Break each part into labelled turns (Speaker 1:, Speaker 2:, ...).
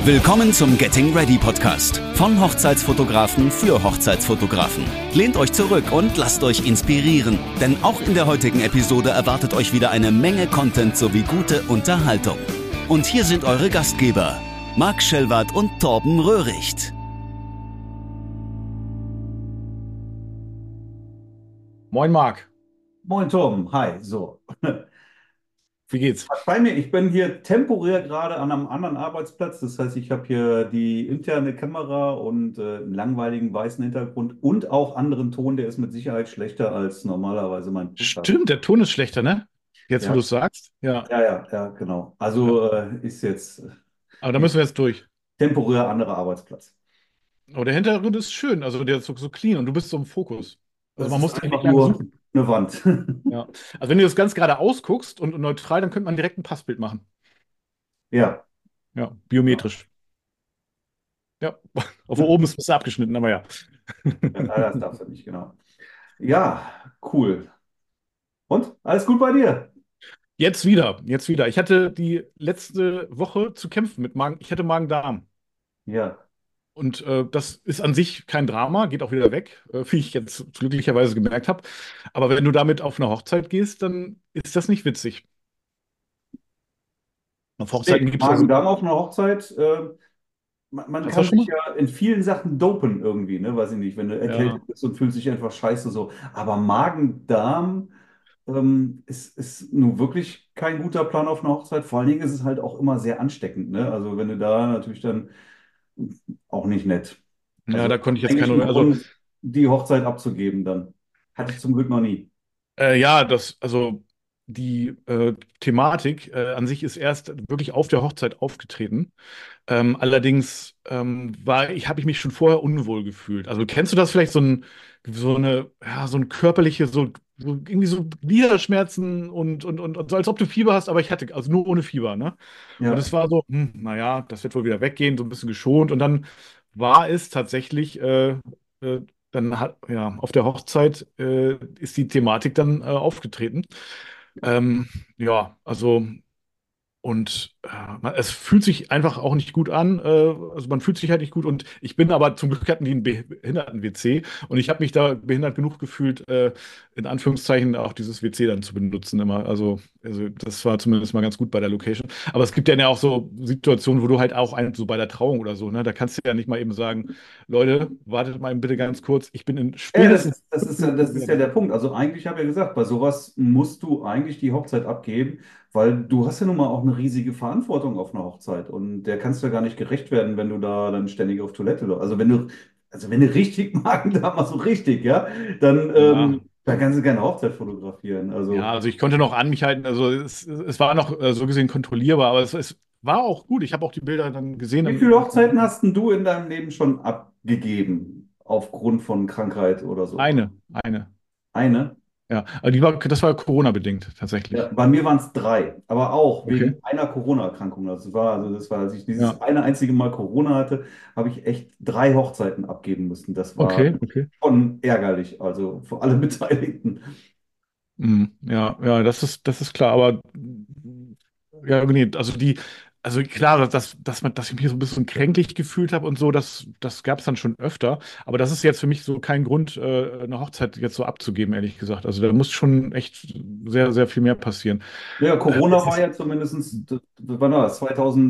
Speaker 1: Willkommen zum Getting Ready Podcast von Hochzeitsfotografen für Hochzeitsfotografen. Lehnt euch zurück und lasst euch inspirieren, denn auch in der heutigen Episode erwartet euch wieder eine Menge Content sowie gute Unterhaltung. Und hier sind eure Gastgeber, Marc Schellwardt und Torben Röhricht.
Speaker 2: Moin Marc,
Speaker 3: Moin Torben, hi, so.
Speaker 2: wie geht's?
Speaker 3: Bei mir, ich bin hier temporär gerade an einem anderen Arbeitsplatz. Das heißt, ich habe hier die interne Kamera und einen langweiligen weißen Hintergrund und auch anderen Ton, der ist mit Sicherheit schlechter als normalerweise mein Podcast.
Speaker 2: Stimmt, der Ton ist schlechter, ne? Jetzt, wo du
Speaker 3: Ja,
Speaker 2: es sagst. Ja,
Speaker 3: ja, genau.
Speaker 2: ja.
Speaker 3: Also ist jetzt
Speaker 2: Aber da müssen wir jetzt durch.
Speaker 3: temporär anderer Arbeitsplatz.
Speaker 2: Aber der Hintergrund ist schön, also der ist so clean und du bist so im Fokus. Also
Speaker 3: Das
Speaker 2: man
Speaker 3: ist
Speaker 2: muss dich
Speaker 3: einfach
Speaker 2: nicht lange
Speaker 3: nur
Speaker 2: suchen.
Speaker 3: eine Wand.
Speaker 2: Ja. Also wenn du das ganz gerade ausguckst und neutral, dann könnte man direkt ein Passbild machen.
Speaker 3: Ja,
Speaker 2: Ja,
Speaker 3: genau.
Speaker 2: biometrisch. Ja, obwohl oben ist ein bisschen abgeschnitten, aber ja.
Speaker 3: Ja, das darfst du nicht, genau. Ja, cool. Und alles gut bei dir?
Speaker 2: Jetzt wieder, jetzt wieder. Ich hatte die letzte Woche zu kämpfen mit Magen. Ich hatte Magen-Darm.
Speaker 3: Ja.
Speaker 2: Und das ist an sich kein Drama, geht auch wieder weg, wie ich jetzt glücklicherweise gemerkt habe. Aber wenn du damit auf eine Hochzeit gehst, dann ist das nicht witzig. Auf Hochzeiten
Speaker 3: Nee,
Speaker 2: gibt es ja so.
Speaker 3: Magen-Darm auf einer Hochzeit. Man
Speaker 2: Hast du das
Speaker 3: kann
Speaker 2: schon
Speaker 3: sich
Speaker 2: mal?
Speaker 3: ja in vielen Sachen dopen irgendwie, ne? Weiß ich nicht, wenn du
Speaker 2: Ja.
Speaker 3: erkältet bist und fühlst dich einfach scheiße so. Aber Magen-Darm ist nun wirklich kein guter Plan auf einer Hochzeit. Vor allen Dingen ist es halt auch immer sehr ansteckend, ne? Also wenn du da natürlich dann auch nicht nett.
Speaker 2: Ja,
Speaker 3: Also
Speaker 2: da konnte ich jetzt
Speaker 3: eigentlich ein
Speaker 2: keine. Also,
Speaker 3: Grund, die Hochzeit abzugeben dann. Hatte ich zum Glück noch nie.
Speaker 2: ja, also die Thematik an sich ist erst wirklich auf der Hochzeit aufgetreten. Allerdings habe ich mich schon vorher unwohl gefühlt. Also kennst du das vielleicht so ein körperliche, so irgendwie so Gliederschmerzen und so, als ob du Fieber hast, aber ich hatte, also nur ohne Fieber, ne? Und
Speaker 3: Ja.
Speaker 2: es war so, naja, das wird wohl wieder weggehen, so ein bisschen geschont. Und dann war es tatsächlich, ja, auf der Hochzeit ist die Thematik dann aufgetreten. Ja, also. Und es fühlt sich einfach auch nicht gut an. Also man fühlt sich halt nicht gut. Und ich bin aber zum Glück hatten die einen Behinderten-WC. Und ich habe mich da behindert genug gefühlt, in Anführungszeichen auch dieses WC dann zu benutzen immer. Also das war zumindest mal ganz gut bei der Location. Aber es gibt ja auch so Situationen, wo du halt auch so bei der Trauung oder so, ne, da kannst du ja nicht mal eben sagen, Leute, wartet mal bitte ganz kurz. Ich bin in
Speaker 3: Ja,
Speaker 2: spätestens fünf
Speaker 3: das
Speaker 2: Minuten
Speaker 3: ist
Speaker 2: wieder
Speaker 3: ja
Speaker 2: da.
Speaker 3: der Punkt. Also eigentlich habe ich ja gesagt, bei sowas musst du eigentlich die Hochzeit abgeben, weil du hast ja nun mal auch eine riesige Verantwortung auf einer Hochzeit und der kannst du ja gar nicht gerecht werden, wenn du da dann ständig auf Toilette läufst. Also wenn du richtig Magen-Darm hast, so richtig, ja,
Speaker 2: Ja.
Speaker 3: dann kannst du keine Hochzeit fotografieren.
Speaker 2: Ja,
Speaker 3: Also
Speaker 2: also ich konnte noch an mich halten, also es war noch so gesehen kontrollierbar, aber es war auch gut. Ich habe auch die Bilder dann gesehen.
Speaker 3: wie viele Hochzeiten hast denn du in deinem Leben schon abgegeben aufgrund von Krankheit oder so?
Speaker 2: Eine.
Speaker 3: Eine?
Speaker 2: Ja, aber das war Corona-bedingt
Speaker 3: Ja,
Speaker 2: tatsächlich.
Speaker 3: bei mir waren es drei, aber auch
Speaker 2: Okay.
Speaker 3: wegen einer Corona-Erkrankung. Das war, als ich dieses
Speaker 2: Ja,
Speaker 3: eine einzige Mal Corona hatte, habe ich echt drei Hochzeiten abgeben müssen. Das war
Speaker 2: okay.
Speaker 3: schon ärgerlich, also für alle Beteiligten.
Speaker 2: Ja, ja, das ist klar, aber ja, nee, also klar, dass ich mich so ein bisschen kränklich gefühlt habe und so, das gab es dann schon öfter, aber das ist jetzt für mich so kein Grund, eine Hochzeit jetzt so abzugeben, ehrlich gesagt. Also da muss schon echt sehr, sehr viel mehr passieren.
Speaker 3: Ja, Corona
Speaker 2: Es
Speaker 3: war
Speaker 2: ist,
Speaker 3: ja zumindest, wann war das?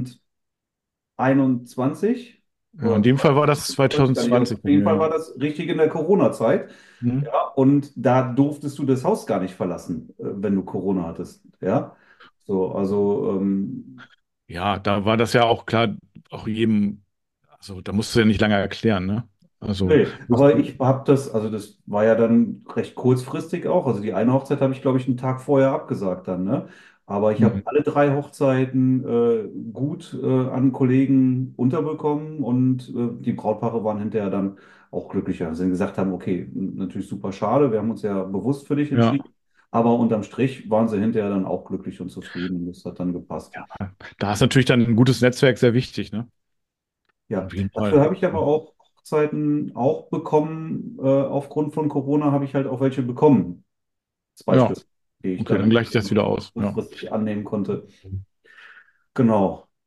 Speaker 3: 2021
Speaker 2: ja, in
Speaker 3: oder
Speaker 2: dem Fall war das
Speaker 3: 2020, weiß ich gar nicht. Auf
Speaker 2: 2020 bei
Speaker 3: jeden
Speaker 2: mir,
Speaker 3: Fall
Speaker 2: ja.
Speaker 3: war das richtig in der Corona-Zeit.
Speaker 2: Hm.
Speaker 3: Ja, und da durftest du das Haus gar nicht verlassen, wenn du Corona hattest. Ja, so, also
Speaker 2: Ja, da war das ja auch klar, auch jedem, also da musst du ja nicht lange erklären, ne? Also,
Speaker 3: nee, aber ich habe das, also das war ja dann recht kurzfristig auch. Also die eine Hochzeit habe ich, glaube ich, einen Tag vorher abgesagt dann, ne? Aber ich habe
Speaker 2: hm,
Speaker 3: alle drei Hochzeiten gut an Kollegen unterbekommen und die Brautpaare waren hinterher dann auch glücklicher. Also sie gesagt haben, okay, natürlich super schade, wir haben uns ja bewusst für dich
Speaker 2: ja,
Speaker 3: entschieden, aber unterm Strich waren sie hinterher dann auch glücklich und zufrieden und das hat dann gepasst.
Speaker 2: ja, da ist natürlich dann ein gutes Netzwerk sehr wichtig, ne?
Speaker 3: Ja,
Speaker 2: Auf jeden
Speaker 3: dafür
Speaker 2: Fall.
Speaker 3: habe ich aber auch Hochzeiten auch bekommen. Aufgrund von Corona habe ich halt auch welche bekommen. Zwei
Speaker 2: Ja,
Speaker 3: Stück, die ich
Speaker 2: okay, dann
Speaker 3: dann
Speaker 2: gleiche ich das wieder aus. Ja.
Speaker 3: kurzfristig annehmen konnte. Genau.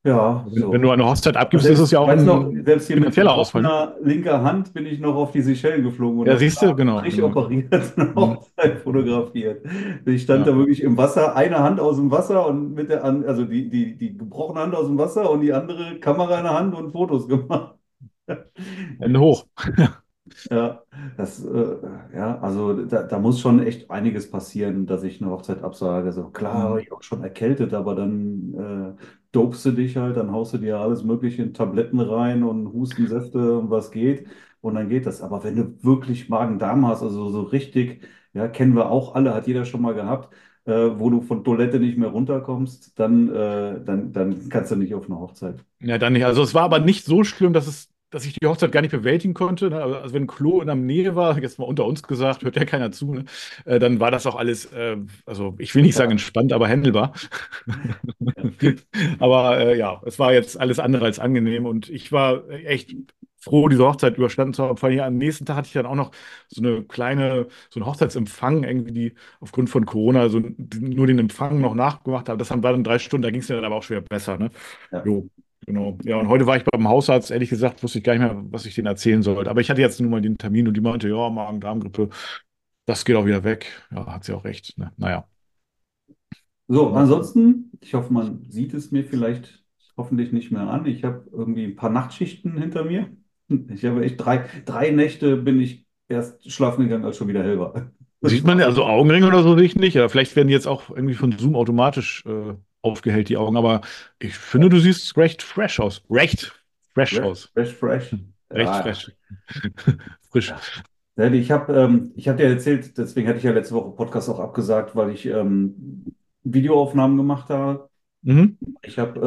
Speaker 3: Ja,
Speaker 2: Wenn du
Speaker 3: so.
Speaker 2: eine Hochzeit
Speaker 3: Aber
Speaker 2: abgibst, ist es
Speaker 3: selbst,
Speaker 2: ja
Speaker 3: ich
Speaker 2: auch
Speaker 3: weiß noch,
Speaker 2: ein
Speaker 3: selbst hier mit
Speaker 2: finanzieller Ausfall, ne?
Speaker 3: gebrochener linker Hand bin ich noch auf die Seychellen geflogen und
Speaker 2: Ja,
Speaker 3: habe
Speaker 2: siehst du,
Speaker 3: da
Speaker 2: genau,
Speaker 3: frisch
Speaker 2: genau.
Speaker 3: operiert eine
Speaker 2: Mhm.
Speaker 3: Hochzeit fotografiert. Ich stand
Speaker 2: Ja.
Speaker 3: da wirklich im Wasser, eine Hand aus dem Wasser und also die gebrochene Hand aus dem Wasser und die andere Kamera in der Hand und Fotos gemacht.
Speaker 2: Hände hoch.
Speaker 3: Ja, ja, also da muss schon echt einiges passieren, dass ich eine Hochzeit absage. So klar, war
Speaker 2: Mhm.
Speaker 3: ich auch schon erkältet, aber dann dopst du dich halt, dann haust du dir alles Mögliche in Tabletten rein und Hustensäfte und was geht und dann geht das. Aber wenn du wirklich Magen-Darm hast, also so richtig, ja, kennen wir auch alle, hat jeder schon mal gehabt, wo du von Toilette nicht mehr runterkommst, dann kannst du nicht auf eine Hochzeit.
Speaker 2: Ja, dann nicht. Also es war aber nicht so schlimm, dass ich die Hochzeit gar nicht bewältigen konnte. Ne? Also wenn Klo in der Nähe war, jetzt mal unter uns gesagt, hört ja keiner zu, ne? Dann war das auch alles, also ich will nicht sagen
Speaker 3: Ja,
Speaker 2: entspannt, aber händelbar.
Speaker 3: ja.
Speaker 2: Aber ja, es war jetzt alles andere als angenehm und ich war echt froh, diese Hochzeit überstanden zu haben. Vor allem am nächsten Tag hatte ich dann auch noch so einen Hochzeitsempfang, irgendwie, die aufgrund von Corona nur den Empfang noch nachgemacht haben. Das war dann 3 Stunden, da ging es mir dann aber auch schwer besser, ne?
Speaker 3: Ja.
Speaker 2: Jo, genau. Ja, und heute war ich beim Hausarzt, ehrlich gesagt, wusste ich gar nicht mehr, was ich denen erzählen sollte. Aber ich hatte jetzt nun mal den Termin und die meinte, ja, Magen-Darm-Grippe, das geht auch wieder weg. Ja, hat sie auch recht. Ne? Naja.
Speaker 3: So,
Speaker 2: Ja.
Speaker 3: ansonsten, ich hoffe, man sieht es mir vielleicht hoffentlich nicht mehr an. Ich habe irgendwie ein paar Nachtschichten hinter mir. Ich habe echt drei Nächte bin ich erst schlafen gegangen, als schon wieder hell war.
Speaker 2: Sieht
Speaker 3: Das
Speaker 2: man,
Speaker 3: war
Speaker 2: also Augenringe oder so sehe ich nicht. Aber vielleicht werden die jetzt auch irgendwie von Zoom automatisch aufgehellt, die Augen. Aber ich finde, du siehst recht fresh aus. Recht fresh
Speaker 3: fresh,
Speaker 2: aus.
Speaker 3: fresh, fresh.
Speaker 2: Recht
Speaker 3: Ja,
Speaker 2: fresh. Frisch.
Speaker 3: ja. Ja, ich hab dir erzählt, deswegen hatte ich ja letzte Woche Podcast auch abgesagt, weil ich Videoaufnahmen gemacht habe.
Speaker 2: Mhm.
Speaker 3: Ich habe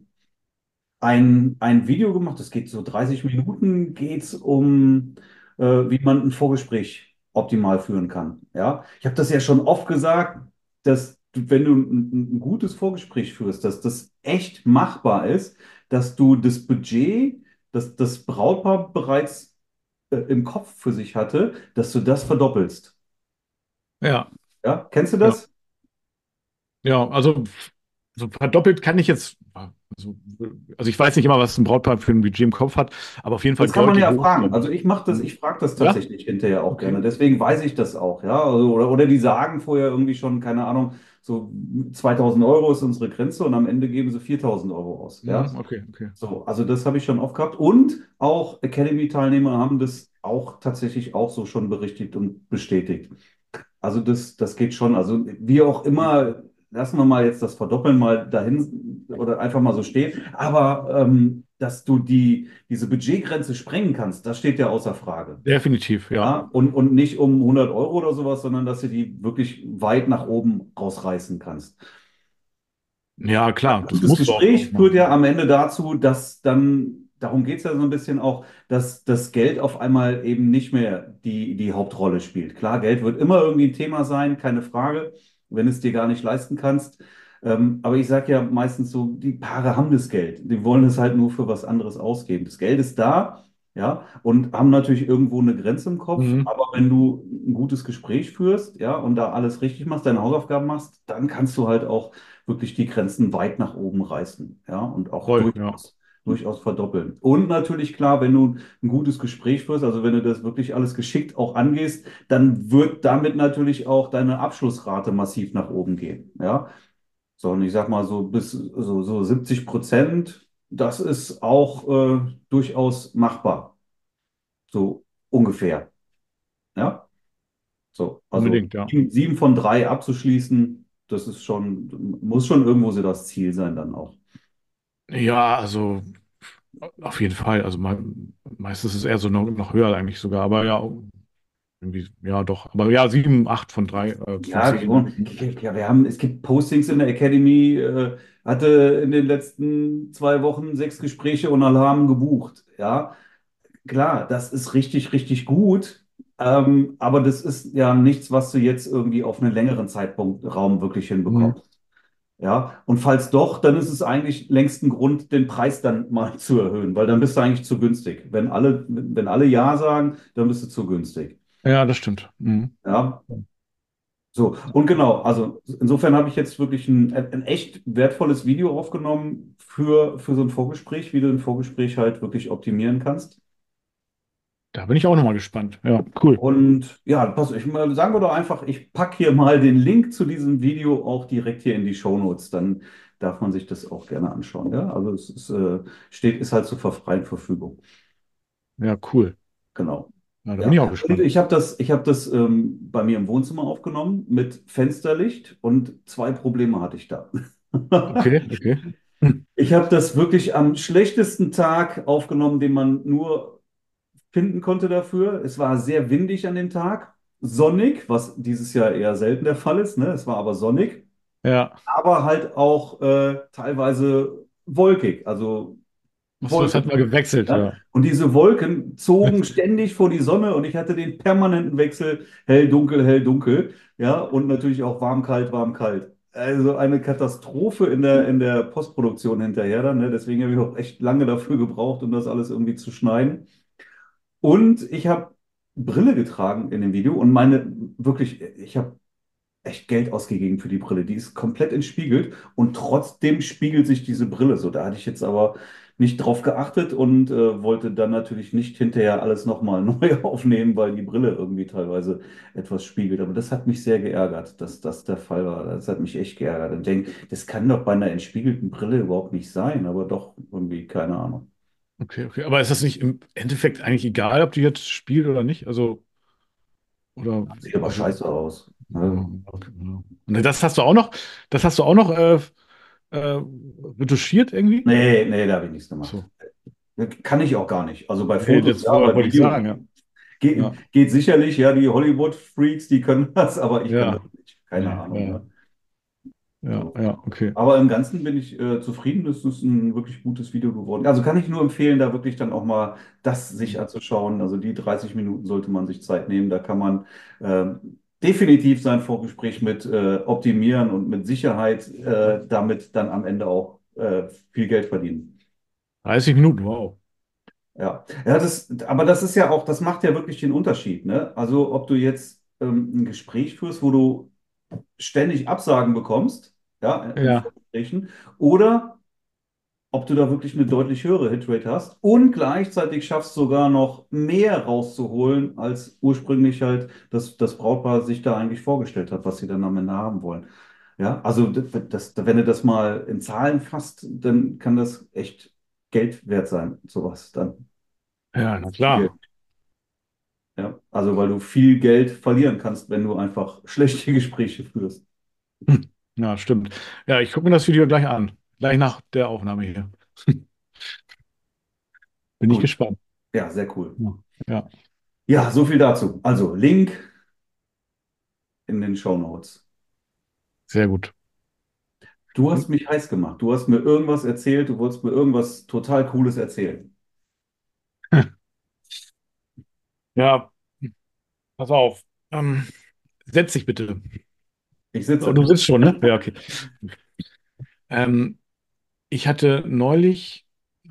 Speaker 3: ein Video gemacht, das geht so 30 Minuten, geht es um, wie man ein Vorgespräch optimal führen kann. Ja, ich habe das ja schon oft gesagt, dass wenn du ein gutes Vorgespräch führst, dass das echt machbar ist, dass du das Budget, das das Brautpaar bereits im Kopf für sich hatte, dass du das verdoppelst.
Speaker 2: Ja,
Speaker 3: Ja, kennst du
Speaker 2: ja.
Speaker 3: das?
Speaker 2: Ja, also so verdoppelt kann ich jetzt, also ich weiß nicht immer, was ein Brautpaar für ein Budget im Kopf hat, aber auf jeden Fall
Speaker 3: Das kann man
Speaker 2: deutlich
Speaker 3: ja
Speaker 2: hoch.
Speaker 3: fragen. Also ich mache das,
Speaker 2: Mhm.
Speaker 3: ich frage das
Speaker 2: Ja,
Speaker 3: tatsächlich hinterher auch gerne.
Speaker 2: okay.
Speaker 3: Deswegen weiß ich das auch, ja. Also, oder die sagen vorher irgendwie schon, keine Ahnung, so 2.000 € ist unsere Grenze und am Ende geben sie 4.000 € aus, ja.
Speaker 2: Mhm, okay, okay.
Speaker 3: So, also das habe ich schon oft gehabt. Und auch Academy-Teilnehmer haben das auch tatsächlich auch so schon berichtigt und bestätigt. Also das geht schon. Also wie auch immer, lassen wir mal jetzt das Verdoppeln mal dahin oder einfach mal so stehen. Aber dass du diese Budgetgrenze sprengen kannst, das steht ja außer Frage.
Speaker 2: Definitiv, ja.
Speaker 3: Ja, und nicht um 100 € oder sowas, sondern dass du die wirklich weit nach oben rausreißen kannst.
Speaker 2: Ja, klar, das
Speaker 3: Gutes
Speaker 2: musst du auch
Speaker 3: Gespräch führt ja
Speaker 2: machen.
Speaker 3: am Ende dazu, dass dann, darum geht es ja so ein bisschen auch, dass das Geld auf einmal eben nicht mehr die Hauptrolle spielt. Klar, Geld wird immer irgendwie ein Thema sein, keine Frage, wenn es dir gar nicht leisten kannst. Aber ich sage ja meistens so, die Paare haben das Geld. Die wollen es halt nur für was anderes ausgeben. Das Geld ist da, ja, und haben natürlich irgendwo eine Grenze im Kopf.
Speaker 2: Mhm.
Speaker 3: Aber wenn du ein gutes Gespräch führst, ja, und da alles richtig machst, deine Hausaufgaben machst, dann kannst du halt auch wirklich die Grenzen weit nach oben reißen, ja, und auch
Speaker 2: Voll, ja.
Speaker 3: durchaus verdoppeln. Und natürlich klar, wenn du ein gutes Gespräch führst, also wenn du das wirklich alles geschickt auch angehst, dann wird damit natürlich auch deine Abschlussrate massiv nach oben gehen, ja. So, und ich sag mal so bis so 70%, das ist auch durchaus machbar, so ungefähr, ja. So, also
Speaker 2: Unbedingt, ja.
Speaker 3: 7 von 3 abzuschließen, das ist schon, muss schon irgendwo so das Ziel sein dann auch.
Speaker 2: Ja, also auf jeden Fall. Also meistens ist es eher so noch höher eigentlich sogar. Aber ja, irgendwie, ja doch. Aber ja, 7, 8 von 3 von
Speaker 3: Ja,
Speaker 2: 10.
Speaker 3: ja, es gibt Postings in der Academy, hatte in den letzten 2 Wochen 6 Gespräche und Alarm gebucht. Ja, klar, das ist richtig, richtig gut. Aber das ist ja nichts, was du jetzt irgendwie auf einen längeren Zeitraum wirklich
Speaker 2: Mhm.
Speaker 3: hinbekommst. Ja, und falls doch, dann ist es eigentlich längst ein Grund, den Preis dann mal zu erhöhen, weil dann bist du eigentlich zu günstig. Wenn alle Ja sagen, dann bist du zu günstig.
Speaker 2: Ja, das stimmt. Mhm.
Speaker 3: Ja, So, und genau, also insofern habe ich jetzt wirklich ein echt wertvolles Video aufgenommen für so ein Vorgespräch, wie du ein Vorgespräch halt wirklich optimieren kannst.
Speaker 2: Da bin ich auch nochmal gespannt. Ja, cool.
Speaker 3: Und ja, pass, sagen wir doch einfach, ich packe hier mal den Link zu diesem Video auch direkt hier in die Shownotes. Dann darf man sich das auch gerne anschauen. Ja, also es ist, ist halt zur freien Verfügung.
Speaker 2: Ja, cool.
Speaker 3: Genau.
Speaker 2: Ja, da bin
Speaker 3: Ja,
Speaker 2: ich auch
Speaker 3: und
Speaker 2: gespannt.
Speaker 3: ich habe das bei mir im Wohnzimmer aufgenommen mit Fensterlicht und zwei Probleme hatte ich da.
Speaker 2: Okay, okay. Hm.
Speaker 3: Ich habe das wirklich am schlechtesten Tag aufgenommen, den man nur finden konnte dafür. Es war sehr windig an dem Tag, sonnig, was dieses Jahr eher selten der Fall ist, ne? Es war aber sonnig,
Speaker 2: Ja.
Speaker 3: aber halt auch teilweise wolkig, also
Speaker 2: Achso, das
Speaker 3: Wolken.
Speaker 2: hat mal gewechselt,
Speaker 3: Ja?
Speaker 2: ja.
Speaker 3: Und diese Wolken zogen ständig vor die Sonne und ich hatte den permanenten Wechsel hell, dunkel, hell, dunkel. Ja, und natürlich auch warm, kalt, warm, kalt. Also eine Katastrophe in der Postproduktion hinterher dann. Ne? Deswegen habe ich auch echt lange dafür gebraucht, um das alles irgendwie zu schneiden. Und ich habe Brille getragen in dem Video und meine wirklich, ich habe echt Geld ausgegeben für die Brille. Die ist komplett entspiegelt und trotzdem spiegelt sich diese Brille so. Da hatte ich jetzt aber nicht drauf geachtet und wollte dann natürlich nicht hinterher alles nochmal neu aufnehmen, weil die Brille irgendwie teilweise etwas spiegelt. Aber das hat mich sehr geärgert, dass das der Fall war. Das hat mich echt geärgert. Und ich denke, das kann doch bei einer entspiegelten Brille überhaupt nicht sein, aber doch irgendwie, keine Ahnung.
Speaker 2: Okay, okay. Aber ist das nicht im Endeffekt eigentlich egal, ob die jetzt spielt oder nicht? Also, oder,
Speaker 3: Sieht aber
Speaker 2: also,
Speaker 3: scheiße aus.
Speaker 2: ja,
Speaker 3: Ne?
Speaker 2: okay, ja. Und das hast du auch noch äh, retuschiert irgendwie?
Speaker 3: Nee, da habe ich nichts gemacht.
Speaker 2: So.
Speaker 3: Kann ich auch gar nicht. Also bei
Speaker 2: Nee,
Speaker 3: Fotos
Speaker 2: das
Speaker 3: ja, bei
Speaker 2: wollte ich
Speaker 3: Videos
Speaker 2: sagen, ja. Ja,
Speaker 3: geht sicherlich, ja, die Hollywood-Freaks, die können das, aber ich kann das
Speaker 2: ja.
Speaker 3: nicht. Keine
Speaker 2: Nee,
Speaker 3: Ahnung.
Speaker 2: ja,
Speaker 3: Ne?
Speaker 2: ja,
Speaker 3: So.
Speaker 2: ja, okay.
Speaker 3: Aber im Ganzen bin ich zufrieden. Es ist ein wirklich gutes Video geworden. Also kann ich nur empfehlen, da wirklich dann auch mal das sich anzuschauen. Also die 30 Minuten sollte man sich Zeit nehmen. Da kann man definitiv sein Vorgespräch mit optimieren und mit Sicherheit damit dann am Ende auch viel Geld verdienen.
Speaker 2: 30 Minuten, wow.
Speaker 3: Ja, aber das ist ja auch, das macht ja wirklich den Unterschied, ne? Also, ob du jetzt ein Gespräch führst, wo du ständig Absagen bekommst, ja, in
Speaker 2: Ja,
Speaker 3: Vorgesprächen, oder ob du da wirklich eine deutlich höhere Hitrate hast und gleichzeitig schaffst, sogar noch mehr rauszuholen, als ursprünglich halt das Brautpaar sich da eigentlich vorgestellt hat, was sie dann am Ende haben wollen. Ja, also, wenn du das mal in Zahlen fasst, dann kann das echt Geld wert sein, sowas dann.
Speaker 2: ja, na klar.
Speaker 3: Ja, also weil du viel Geld verlieren kannst, wenn du einfach schlechte Gespräche führst.
Speaker 2: Hm. Ja, stimmt. Ja, ich gucke mir das Video gleich an. Gleich nach der Aufnahme hier. Bin ich
Speaker 3: Gut,
Speaker 2: gespannt.
Speaker 3: ja, sehr cool.
Speaker 2: Ja, ja,
Speaker 3: Ja, so viel dazu. Also Link in den Show Notes.
Speaker 2: sehr gut.
Speaker 3: Du hast mich heiß gemacht. Du hast mir irgendwas erzählt. Du wolltest mir irgendwas total Cooles erzählen.
Speaker 2: Ja, pass auf. Setz dich bitte.
Speaker 3: Ich
Speaker 2: Oh,
Speaker 3: sitze.
Speaker 2: du sitzt schon, ne? Ja, okay. Ähm, Ich hatte neulich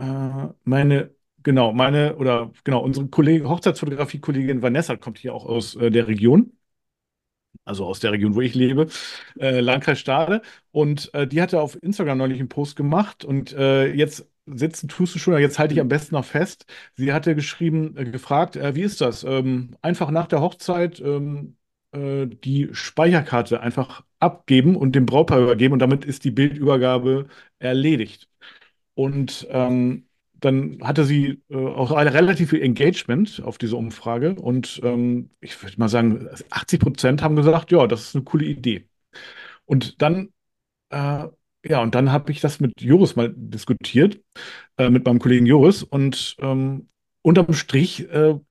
Speaker 2: unsere Kollegin, Hochzeitsfotografie-Kollegin Vanessa kommt hier auch aus der Region, also aus der Region, wo ich lebe, Landkreis Stade. Und die hatte auf Instagram neulich einen Post gemacht und jetzt sitzen tust du schon, jetzt halte ich am besten noch fest. Sie hatte geschrieben, gefragt, wie ist das? Einfach nach der Hochzeit die Speicherkarte einfach abgeben und dem Brautpaar übergeben und damit ist die Bildübergabe erledigt. Und dann hatte sie auch relativ viel Engagement auf diese Umfrage. Und ich würde mal sagen, 80% haben gesagt, ja, das ist eine coole Idee. Und dann, und dann habe ich das mit Joris mal diskutiert, mit meinem Kollegen Joris. Und unterm Strich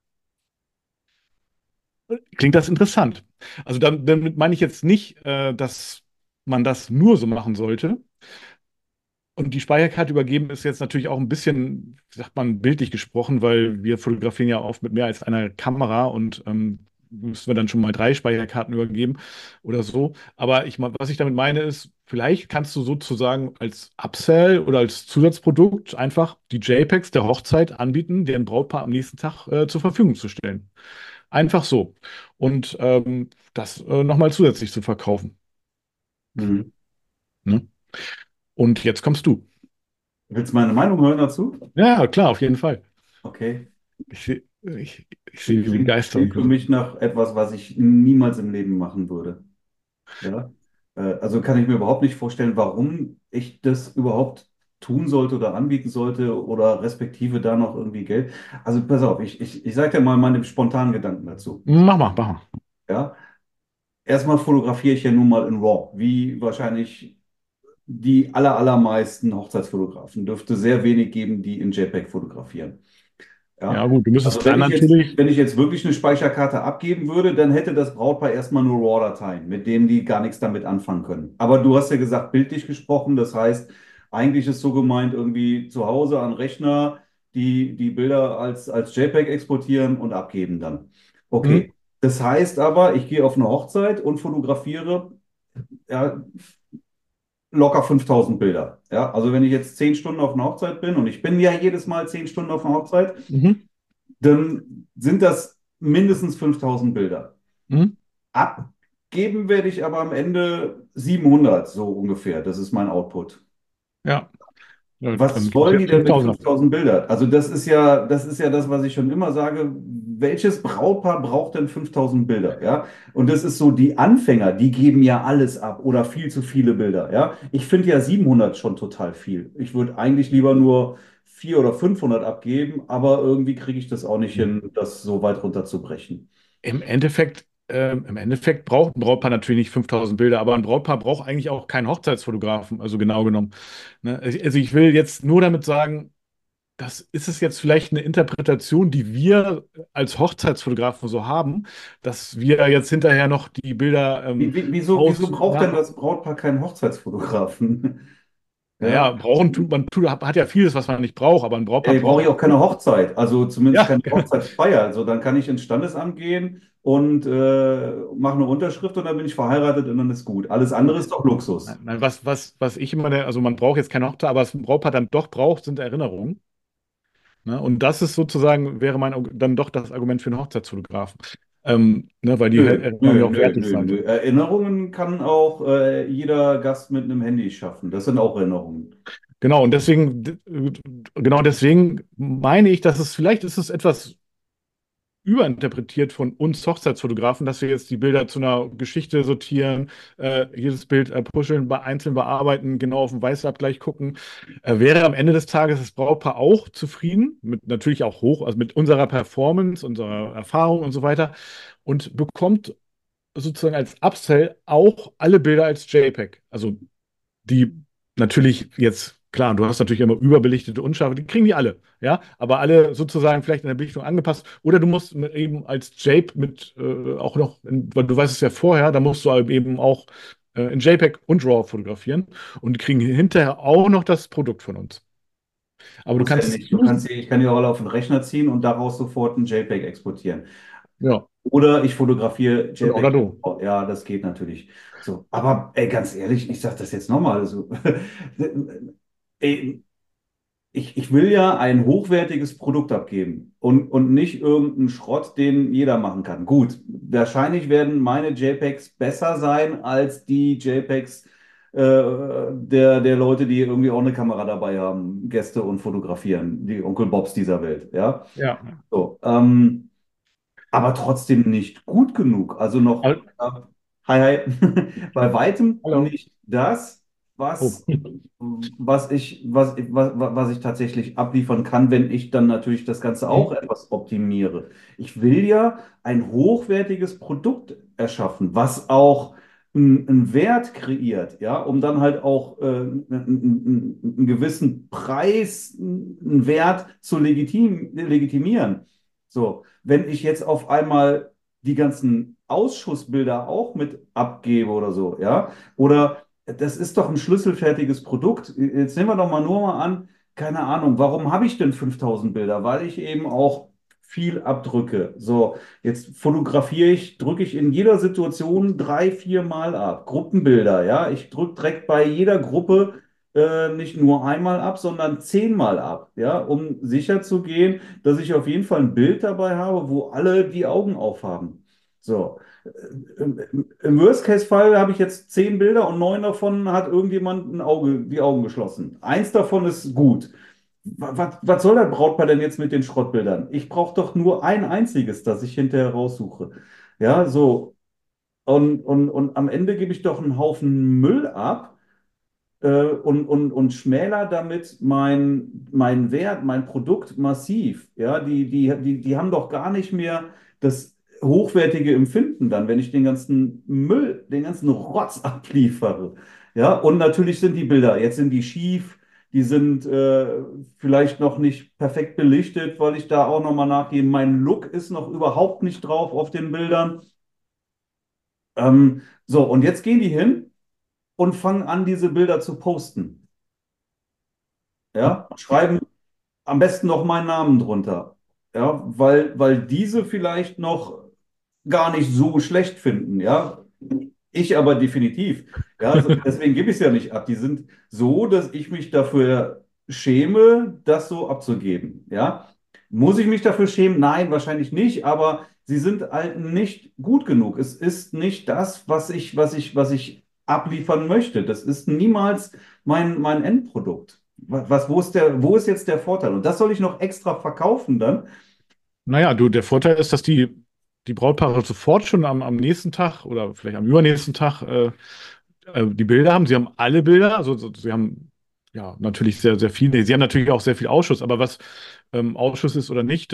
Speaker 2: klingt das interessant. Also damit meine ich jetzt nicht, dass man das nur so machen sollte. Und die Speicherkarte übergeben ist jetzt natürlich auch ein bisschen, wie sagt man, bildlich gesprochen, weil wir fotografieren ja oft mit mehr als einer Kamera und müssen wir dann schon mal 3 Speicherkarten übergeben oder so. Aber was ich damit meine ist, vielleicht kannst du sozusagen als Upsell oder als Zusatzprodukt einfach die JPEGs der Hochzeit anbieten, deren Brautpaar am nächsten Tag zur Verfügung zu stellen. Einfach so. Und das nochmal zusätzlich zu verkaufen.
Speaker 3: Mhm.
Speaker 2: Ne? Und jetzt kommst du.
Speaker 3: Willst du meine Meinung hören dazu?
Speaker 2: Ja, ja, klar, auf jeden Fall.
Speaker 3: Okay.
Speaker 2: Ich sehe die
Speaker 3: Klingt
Speaker 2: Begeisterung.
Speaker 3: für mich nach etwas, was ich niemals im Leben machen würde. Ja? Also kann ich mir überhaupt nicht vorstellen, warum ich das überhaupt tun sollte oder anbieten sollte oder respektive da noch irgendwie Geld. Also pass auf, ich sage dir mal meine spontanen Gedanken dazu.
Speaker 2: Mach mal, mach mal.
Speaker 3: Ja? Erstmal fotografiere ich ja nun mal in RAW, wie wahrscheinlich die allermeisten Hochzeitsfotografen. Dürfte sehr wenig geben, die in JPEG fotografieren.
Speaker 2: Ja,
Speaker 3: Ja,
Speaker 2: gut, du
Speaker 3: also
Speaker 2: müsstest dann natürlich.
Speaker 3: wenn ich jetzt wirklich eine Speicherkarte abgeben würde, dann hätte das Brautpaar erstmal nur RAW-Dateien, mit denen die gar nichts damit anfangen können. Aber du hast ja gesagt, bildlich gesprochen, das heißt, eigentlich ist so gemeint, irgendwie zu Hause an Rechner die Bilder als JPEG exportieren und abgeben dann.
Speaker 2: Hm,
Speaker 3: Okay. Das heißt aber, ich gehe auf eine Hochzeit und fotografiere ja, locker 5000 Bilder. Ja, also wenn ich jetzt 10 Stunden auf einer Hochzeit bin und ich bin ja jedes Mal 10 Stunden auf einer Hochzeit,
Speaker 2: mhm,
Speaker 3: dann sind das mindestens 5000 Bilder.
Speaker 2: mhm,
Speaker 3: Abgeben werde ich aber am Ende 700, so ungefähr. Das ist mein Output.
Speaker 2: ja. Ja, dann
Speaker 3: Was
Speaker 2: gibt's
Speaker 3: wollen
Speaker 2: ja
Speaker 3: die denn mit
Speaker 2: 5000.
Speaker 3: 5000 Bildern? Also das ist ja das, was ich schon immer sage. Welches Brautpaar braucht denn 5000 Bilder? Ja, und das ist so, die Anfänger, die geben ja alles ab oder viel zu viele Bilder. Ja, ich finde ja 700 schon total viel. Ich würde eigentlich lieber nur 400 oder 500 abgeben, aber irgendwie kriege ich das auch nicht hin, das so weit runterzubrechen.
Speaker 2: Im Endeffekt braucht ein Brautpaar natürlich nicht 5000 Bilder, aber ein Brautpaar braucht eigentlich auch keinen Hochzeitsfotografen, also genau genommen. Ne? Also ich will jetzt nur damit sagen, das ist es jetzt vielleicht eine Interpretation, die wir als Hochzeitsfotografen so haben, dass wir jetzt hinterher noch die Bilder
Speaker 3: Wieso
Speaker 2: aus,
Speaker 3: braucht denn
Speaker 2: nach,
Speaker 3: das Brautpaar keinen Hochzeitsfotografen?
Speaker 2: naja,
Speaker 3: Ja,
Speaker 2: brauchen tut man tut, hat ja vieles, was man nicht braucht, aber ein Brautpaar
Speaker 3: brauche
Speaker 2: braucht,
Speaker 3: ich auch keine Hochzeit, also zumindest
Speaker 2: ja,
Speaker 3: keine Hochzeitsfeier. Also dann kann ich ins Standesamt gehen und mache eine Unterschrift und dann bin ich verheiratet und dann ist gut. Alles andere ist doch Luxus.
Speaker 2: nein, was ich immer, also man braucht jetzt keine Hochzeit, aber was ein Brautpaar dann doch braucht, sind Erinnerungen. Ne? Und das ist sozusagen, wäre dann doch das Argument für einen Hochzeitsfotografen. Ne, weil die Erinnerungen ja auch wertig sein
Speaker 3: Nö.
Speaker 2: sollen.
Speaker 3: Erinnerungen kann auch jeder Gast mit einem Handy schaffen. Das sind auch Erinnerungen.
Speaker 2: Genau, und genau deswegen meine ich, dass vielleicht ist es etwas überinterpretiert von uns Hochzeitsfotografen, dass wir jetzt die Bilder zu einer Geschichte sortieren, jedes Bild pushen, einzeln bearbeiten, genau auf den Weißabgleich gucken. Wäre am Ende des Tages das Brautpaar auch zufrieden, mit natürlich auch hoch, also mit unserer Performance, unserer Erfahrung und so weiter, und bekommt sozusagen als Upsell auch alle Bilder als JPEG. Also die natürlich jetzt, klar, du hast natürlich immer überbelichtete Unscharfe, die kriegen die alle, ja, aber alle sozusagen vielleicht in der Belichtung angepasst. Oder du musst eben als JPEG mit auch noch, weil du weißt es ja vorher, da musst du eben auch in JPEG und RAW fotografieren und die kriegen hinterher auch noch das Produkt von uns. Aber du
Speaker 3: Muss ja
Speaker 2: kannst es
Speaker 3: nicht. Ich kann die auch alle auf den Rechner ziehen und daraus sofort ein JPEG exportieren.
Speaker 2: ja,
Speaker 3: Oder ich fotografiere
Speaker 2: oder
Speaker 3: JPEG.
Speaker 2: du.
Speaker 3: Ja, das geht natürlich. So, aber ey, ganz ehrlich, ich sage das jetzt nochmal so. Ey, ich will ja ein hochwertiges Produkt abgeben und nicht irgendeinen Schrott, den jeder machen kann. Gut, wahrscheinlich werden meine JPEGs besser sein als die JPEGs der Leute, die irgendwie auch eine Kamera dabei haben, Gäste und fotografieren, die Onkel Bobs dieser Welt. Ja,
Speaker 2: Ja.
Speaker 3: so. Aber trotzdem nicht gut genug. Also noch,
Speaker 2: Al-
Speaker 3: hi, hi, bei weitem
Speaker 2: Hallo.
Speaker 3: nicht das,
Speaker 2: Oh.
Speaker 3: was ich tatsächlich abliefern kann, wenn ich dann natürlich das Ganze auch
Speaker 2: Hm?
Speaker 3: etwas optimiere. Ich will ja ein hochwertiges Produkt erschaffen, was auch einen Wert kreiert, ja, um dann halt auch einen gewissen Preis, einen Wert zu legitimieren. So, wenn ich jetzt auf einmal die ganzen Ausschussbilder auch mit abgebe oder so, ja, oder das ist doch ein schlüsselfertiges Produkt. Jetzt nehmen wir doch mal nur mal an, keine Ahnung, warum habe ich denn 5000 Bilder? Weil ich eben auch viel abdrücke. So, jetzt fotografiere ich, drücke ich in jeder Situation 3, 4 Mal ab. Gruppenbilder, ja. Ich drücke direkt bei jeder Gruppe nicht nur einmal ab, sondern 10-mal ab, ja, um sicher zu gehen, dass ich auf jeden Fall ein Bild dabei habe, wo alle die Augen aufhaben. So. Im Worst-Case-Fall habe ich jetzt 10 Bilder und 9 davon hat irgendjemand die Augen geschlossen. Eins davon ist gut. Was soll das Brautpaar denn jetzt mit den Schrottbildern? Ich brauche doch nur ein einziges, das ich hinterher raussuche. Ja, so. Und am Ende gebe ich doch einen Haufen Müll ab und schmäler damit mein Wert, mein Produkt massiv. Ja, die haben doch gar nicht mehr das hochwertige Empfinden dann, wenn ich den ganzen Müll, den ganzen Rotz abliefere. Ja, und natürlich sind die Bilder, jetzt sind die schief, die sind vielleicht noch nicht perfekt belichtet, weil ich da auch nochmal nachgehe. Mein Look ist noch überhaupt nicht drauf auf den Bildern. So, und jetzt gehen die hin und fangen an, diese Bilder zu posten. Ja, schreiben am besten noch meinen Namen drunter. Ja, weil diese vielleicht noch gar nicht so schlecht finden. Ja, ich aber definitiv. Ja, also deswegen gebe ich es ja nicht ab. Die sind so, dass ich mich dafür schäme, das so abzugeben. Ja, muss ich mich dafür schämen? Nein, wahrscheinlich nicht, aber sie sind halt nicht gut genug. Es ist nicht das, was ich abliefern möchte. Das ist niemals mein Endprodukt. Wo ist jetzt der Vorteil? Und das soll ich noch extra verkaufen dann?
Speaker 2: Naja, der Vorteil ist, dass die Brautpaare sofort schon am nächsten Tag oder vielleicht am übernächsten Tag die Bilder haben. Sie haben alle Bilder, also sie haben ja natürlich sehr, sehr viel. Nee, sie haben natürlich auch sehr viel Ausschuss, aber was Ausschuss ist oder nicht,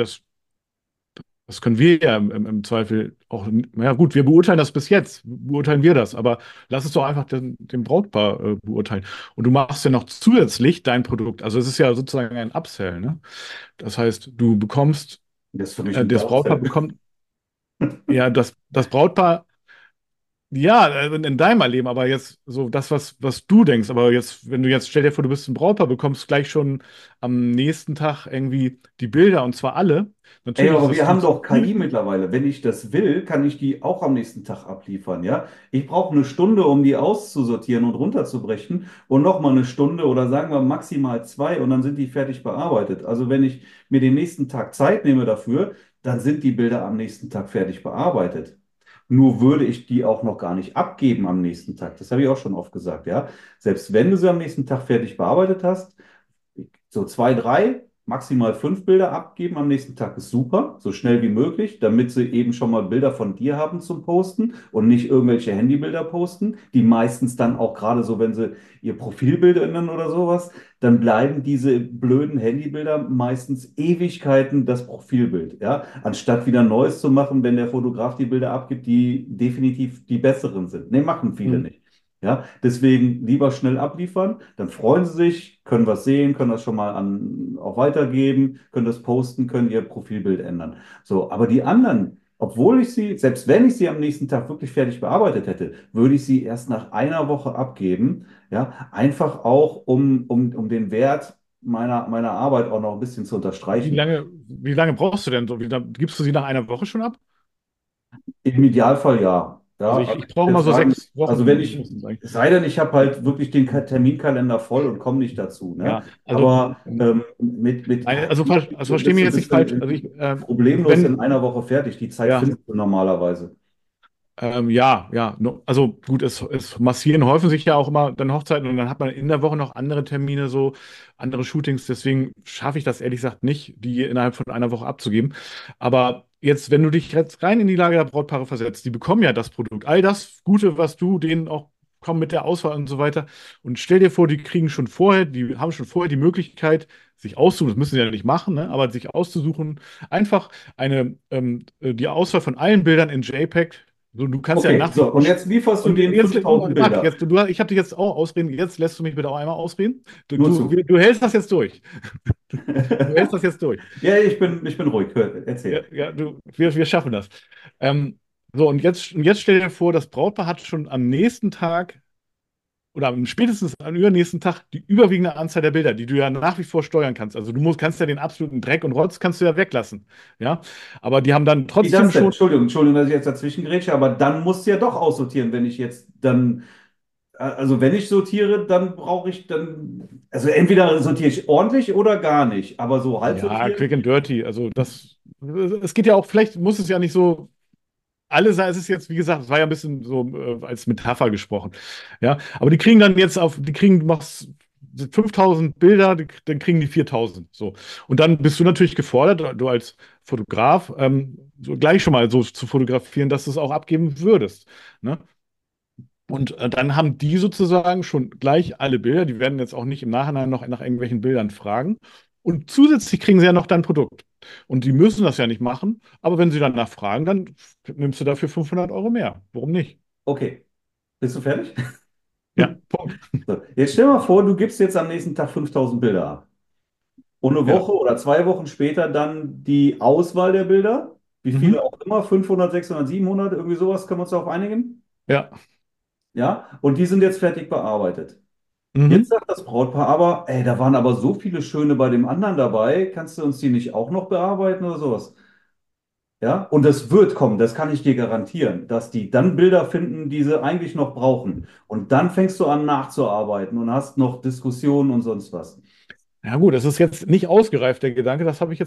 Speaker 2: das können wir ja im Zweifel auch, naja gut, wir beurteilen das bis jetzt, beurteilen wir das, aber lass es doch einfach dem Brautpaar beurteilen. Und du machst ja noch zusätzlich dein Produkt, also es ist ja sozusagen ein Upsell, ne? Das heißt, du bekommst,
Speaker 3: Das ist für mich ein
Speaker 2: das Brautpaar
Speaker 3: Downsell.
Speaker 2: bekommt, ja, das Brautpaar, ja, in deinem Erleben, aber jetzt so das, was du denkst, aber jetzt, wenn du jetzt, stell dir vor, du bist ein Brautpaar, bekommst gleich schon am nächsten Tag irgendwie die Bilder und zwar alle.
Speaker 3: Ey,
Speaker 2: Natürlich ist
Speaker 3: aber
Speaker 2: das
Speaker 3: wir haben doch KI
Speaker 2: funktioniert.
Speaker 3: mittlerweile. Wenn ich das will, kann ich die auch am nächsten Tag abliefern, ja? Ich brauche eine Stunde, um die auszusortieren und runterzubrechen und nochmal eine Stunde oder sagen wir maximal 2 und dann sind die fertig bearbeitet. Also wenn ich mir den nächsten Tag Zeit nehme dafür, dann sind die Bilder am nächsten Tag fertig bearbeitet. Nur würde ich die auch noch gar nicht abgeben am nächsten Tag. Das habe ich auch schon oft gesagt, ja? Selbst wenn du sie am nächsten Tag fertig bearbeitet hast, so 2, 3, maximal 5 Bilder abgeben am nächsten Tag ist super, so schnell wie möglich, damit sie eben schon mal Bilder von dir haben zum Posten und nicht irgendwelche Handybilder posten, die meistens dann auch gerade so, wenn sie ihr Profilbild ändern oder sowas, dann bleiben diese blöden Handybilder meistens Ewigkeiten das Profilbild, ja, anstatt wieder Neues zu machen, wenn der Fotograf die Bilder abgibt, die definitiv die besseren sind. Nee, machen viele
Speaker 2: Mhm.
Speaker 3: nicht. Ja, deswegen lieber schnell abliefern, dann freuen sie sich, können was sehen, können das schon mal auch weitergeben, können das posten, können ihr Profilbild ändern. So, aber die anderen, obwohl ich sie, selbst wenn ich sie am nächsten Tag wirklich fertig bearbeitet hätte, würde ich sie erst nach einer Woche abgeben. Ja, einfach auch, um den Wert meiner Arbeit auch noch ein bisschen zu unterstreichen.
Speaker 2: Wie lange brauchst du denn so? Gibst du sie nach einer Woche schon ab?
Speaker 3: Im Idealfall ja.
Speaker 2: Also
Speaker 3: Ja,
Speaker 2: ich
Speaker 3: also
Speaker 2: brauche
Speaker 3: ich
Speaker 2: immer
Speaker 3: würde
Speaker 2: so
Speaker 3: sagen,
Speaker 2: sechs
Speaker 3: also wenn
Speaker 2: Wochen
Speaker 3: ich,
Speaker 2: mindestens eigentlich.
Speaker 3: es sei denn, ich habe halt wirklich den Terminkalender voll und komme nicht dazu, ne?
Speaker 2: Ja, also
Speaker 3: Aber mit
Speaker 2: also,
Speaker 3: KI
Speaker 2: also verstehe mich jetzt nicht
Speaker 3: bist du
Speaker 2: falsch. Also
Speaker 3: problemlos in einer Woche fertig. Die Zeit
Speaker 2: ja,
Speaker 3: findest du normalerweise.
Speaker 2: ja, also gut, es massieren häufen sich ja auch immer dann Hochzeiten und dann hat man in der Woche noch andere Termine, so andere Shootings. Deswegen schaffe ich das ehrlich gesagt nicht, die innerhalb von einer Woche abzugeben. Aber jetzt, wenn du dich jetzt rein in die Lage der Brautpaare versetzt, die bekommen ja das Produkt, all das Gute, was du denen auch komm mit der Auswahl und so weiter. Und stell dir vor, die haben schon vorher die Möglichkeit, sich auszusuchen, das müssen sie ja nicht machen, ne, aber sich auszusuchen, einfach die Auswahl von allen Bildern in JPEG. So, du kannst ja
Speaker 3: Okay,
Speaker 2: nach wie
Speaker 3: so,
Speaker 2: vor.
Speaker 3: und jetzt lieferst du
Speaker 2: Und
Speaker 3: denen
Speaker 2: jetzt,
Speaker 3: 5000
Speaker 2: Marc,
Speaker 3: Bilder.
Speaker 2: ich habe dich jetzt auch ausreden. Jetzt lässt du mich bitte auch einmal ausreden.
Speaker 3: Nur zu.
Speaker 2: Du hältst das jetzt durch. Du hältst das jetzt durch.
Speaker 3: Ja, ich bin ruhig. Hör,
Speaker 2: Ja,
Speaker 3: erzähl.
Speaker 2: ja, wir schaffen das. Ähm, so, und jetzt stell dir vor, das Brautpaar hat schon am nächsten Tag oder spätestens am übernächsten Tag die überwiegende Anzahl der Bilder, die du ja nach wie vor steuern kannst. Also kannst ja den absoluten Dreck und Rotz kannst du ja weglassen. Ja, aber die haben dann
Speaker 3: Wie das
Speaker 2: trotzdem
Speaker 3: denn?
Speaker 2: schon.
Speaker 3: Entschuldigung, dass ich jetzt dazwischen grätsche, aber dann musst du ja doch aussortieren, wenn ich jetzt dann. Also wenn ich sortiere, dann also entweder sortiere ich ordentlich oder gar nicht, aber so halb
Speaker 2: Ja,
Speaker 3: sortieren.
Speaker 2: quick and dirty. Also es geht ja auch, vielleicht muss es ja nicht so, alle sei es ist jetzt, wie gesagt, es war ja ein bisschen so als Metapher gesprochen. Ja, aber die kriegen dann jetzt du machst 5000 Bilder, dann kriegen die 4000. So. Und dann bist du natürlich gefordert, du als Fotograf, so gleich schon mal so zu fotografieren, dass du es auch abgeben würdest. Ne? Und dann haben die sozusagen schon gleich alle Bilder. Die werden jetzt auch nicht im Nachhinein noch nach irgendwelchen Bildern fragen. Und zusätzlich kriegen sie ja noch dein Produkt. Und die müssen das ja nicht machen. Aber wenn sie danach fragen, dann nimmst du dafür 500 € mehr. Warum nicht?
Speaker 3: Okay, bist du fertig?
Speaker 2: Ja, Punkt.
Speaker 3: So, jetzt stell dir mal vor, du gibst jetzt am nächsten Tag 5000 Bilder ab. Und eine
Speaker 2: Ja.
Speaker 3: Woche oder 2 Wochen später dann die Auswahl der Bilder. Wie
Speaker 2: Mhm.
Speaker 3: viele auch immer, 500, 600, 700, irgendwie sowas, können wir uns darauf einigen?
Speaker 2: Ja.
Speaker 3: Ja, und die sind jetzt fertig bearbeitet. Jetzt
Speaker 2: Mhm.
Speaker 3: sagt das Brautpaar aber, ey, da waren aber so viele schöne bei dem anderen dabei, kannst du uns die nicht auch noch bearbeiten oder sowas? Ja, und das wird kommen, das kann ich dir garantieren, dass die dann Bilder finden, die sie eigentlich noch brauchen. Und dann fängst du an nachzuarbeiten und hast noch Diskussionen und sonst was.
Speaker 2: Ja gut, das ist jetzt nicht ausgereift, der Gedanke.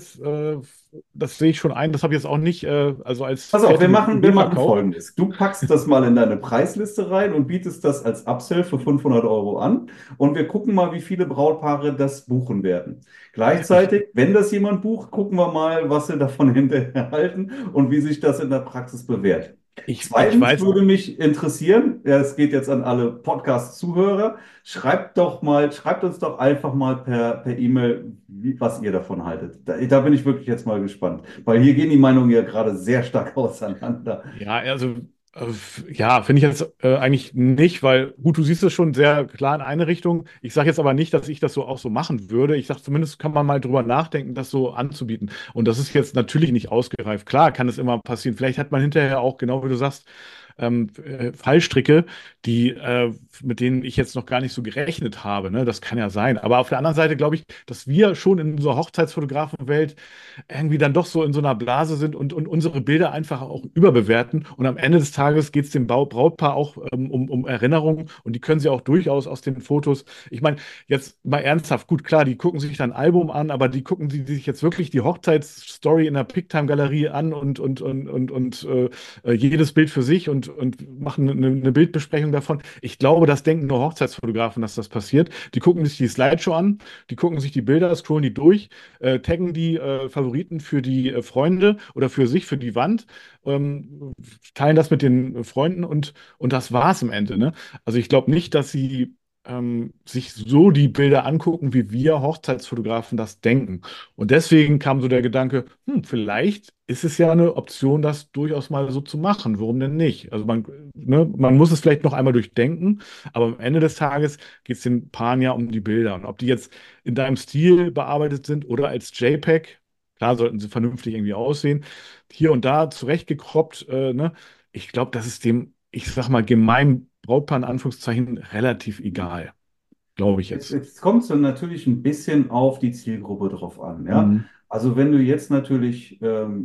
Speaker 2: Das sehe ich schon ein. Das habe ich jetzt auch nicht, also als
Speaker 3: Pass auf,
Speaker 2: fertige
Speaker 3: wir
Speaker 2: Idee
Speaker 3: machen
Speaker 2: verkauft.
Speaker 3: Folgendes. Du packst das mal in deine Preisliste rein und bietest das als Upsell für 500 € an. Und wir gucken mal, wie viele Brautpaare das buchen werden.
Speaker 2: Ich,
Speaker 3: Gleichzeitig, wenn das jemand bucht, gucken wir mal, was sie davon hinterher halten und wie sich das in der Praxis bewährt.
Speaker 2: ich
Speaker 3: Zweitens
Speaker 2: weiß.
Speaker 3: würde mich interessieren, ja, es geht jetzt an alle Podcast-Zuhörer, schreibt uns doch einfach mal per E-Mail, was ihr davon haltet. Da bin ich wirklich jetzt mal gespannt, weil hier gehen die Meinungen ja gerade sehr stark auseinander.
Speaker 2: Ja, also, ja, finde ich jetzt eigentlich nicht, weil, gut, du siehst es schon sehr klar in eine Richtung. Ich sage jetzt aber nicht, dass ich das so auch so machen würde. Ich sage, zumindest kann man mal drüber nachdenken, das so anzubieten. Und das ist jetzt natürlich nicht ausgereift. Klar, kann es immer passieren. Vielleicht hat man hinterher auch, genau wie du sagst, Fallstricke, mit denen ich jetzt noch gar nicht so gerechnet habe. Ne? Das kann ja sein. Aber auf der anderen Seite glaube ich, dass wir schon in unserer Hochzeitsfotografenwelt irgendwie dann doch so in so einer Blase sind und unsere Bilder einfach auch überbewerten. Und am Ende des Tages geht es dem Brautpaar auch um Erinnerungen und die können sie auch durchaus aus den Fotos. Ich meine, jetzt mal ernsthaft, gut, klar, die gucken sich dann ein Album an, aber die gucken sich jetzt wirklich die Hochzeitsstory in der Picktime-Galerie an und jedes Bild für sich und machen eine Bildbesprechung davon. Ich glaube, das denken nur Hochzeitsfotografen, dass das passiert. Die gucken sich die Slideshow an, die gucken sich die Bilder, scrollen die durch, taggen die Favoriten für die Freunde oder für sich, für die Wand, teilen das mit den Freunden und das war's im Ende, ne? Also ich glaube nicht, dass sie sich so die Bilder angucken, wie wir Hochzeitsfotografen das denken. Und deswegen kam so der Gedanke, vielleicht ist es ja eine Option, das durchaus mal so zu machen. Warum denn nicht? Also man muss es vielleicht noch einmal durchdenken, aber am Ende des Tages geht es den Paaren ja um die Bilder. Und ob die jetzt in deinem Stil bearbeitet sind oder als JPEG, klar sollten sie vernünftig irgendwie aussehen, hier und da zurechtgekroppt, ne? Ich glaube, das ist dem, ich sag mal, gemeinen Brautpaar in Anführungszeichen relativ egal, glaube ich jetzt.
Speaker 3: Jetzt kommt es dann natürlich ein bisschen auf die Zielgruppe drauf an, ja.
Speaker 2: Mhm.
Speaker 3: Also wenn du jetzt natürlich,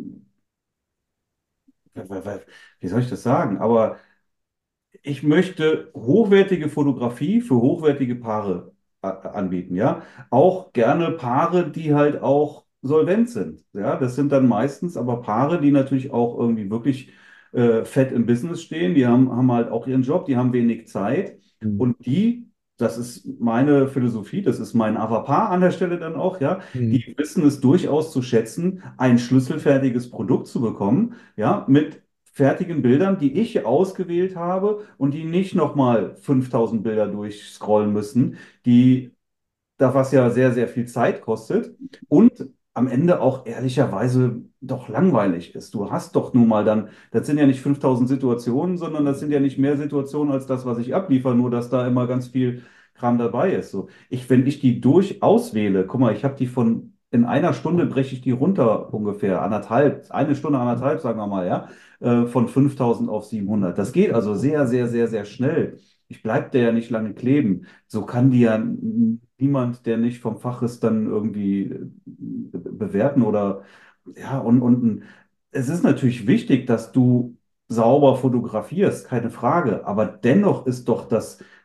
Speaker 3: wie soll ich das sagen, aber ich möchte hochwertige Fotografie für hochwertige Paare anbieten, ja. Auch gerne Paare, die halt auch solvent sind, ja. Das sind dann meistens aber Paare, die natürlich auch irgendwie wirklich fett im Business stehen. Die haben halt auch ihren Job, die haben wenig Zeit
Speaker 2: Mhm.
Speaker 3: und das ist meine Philosophie, das ist mein Avatar an der Stelle dann auch, ja.
Speaker 2: Mhm.
Speaker 3: Die wissen es durchaus zu schätzen, ein schlüsselfertiges Produkt zu bekommen, ja, mit fertigen Bildern, die ich ausgewählt habe und die nicht nochmal 5000 Bilder durchscrollen müssen, was ja sehr, sehr viel Zeit kostet und am Ende auch ehrlicherweise doch langweilig ist. Du hast doch nun mal dann, das sind ja nicht 5000 Situationen, sondern das sind ja nicht mehr Situationen als das, was ich abliefere, nur dass da immer ganz viel Kram dabei ist. So, wenn ich die durch auswähle, guck mal, ich habe die in einer Stunde breche ich die runter ungefähr, anderthalb, eine Stunde, anderthalb, sagen wir mal, ja, von 5000 auf 700. Das geht also sehr, sehr, sehr, sehr schnell. Ich bleibe der ja nicht lange kleben. So kann die ja niemand, der nicht vom Fach ist, dann irgendwie bewerten oder ja, und es ist natürlich wichtig, dass du sauber fotografierst, keine Frage. Aber dennoch ist doch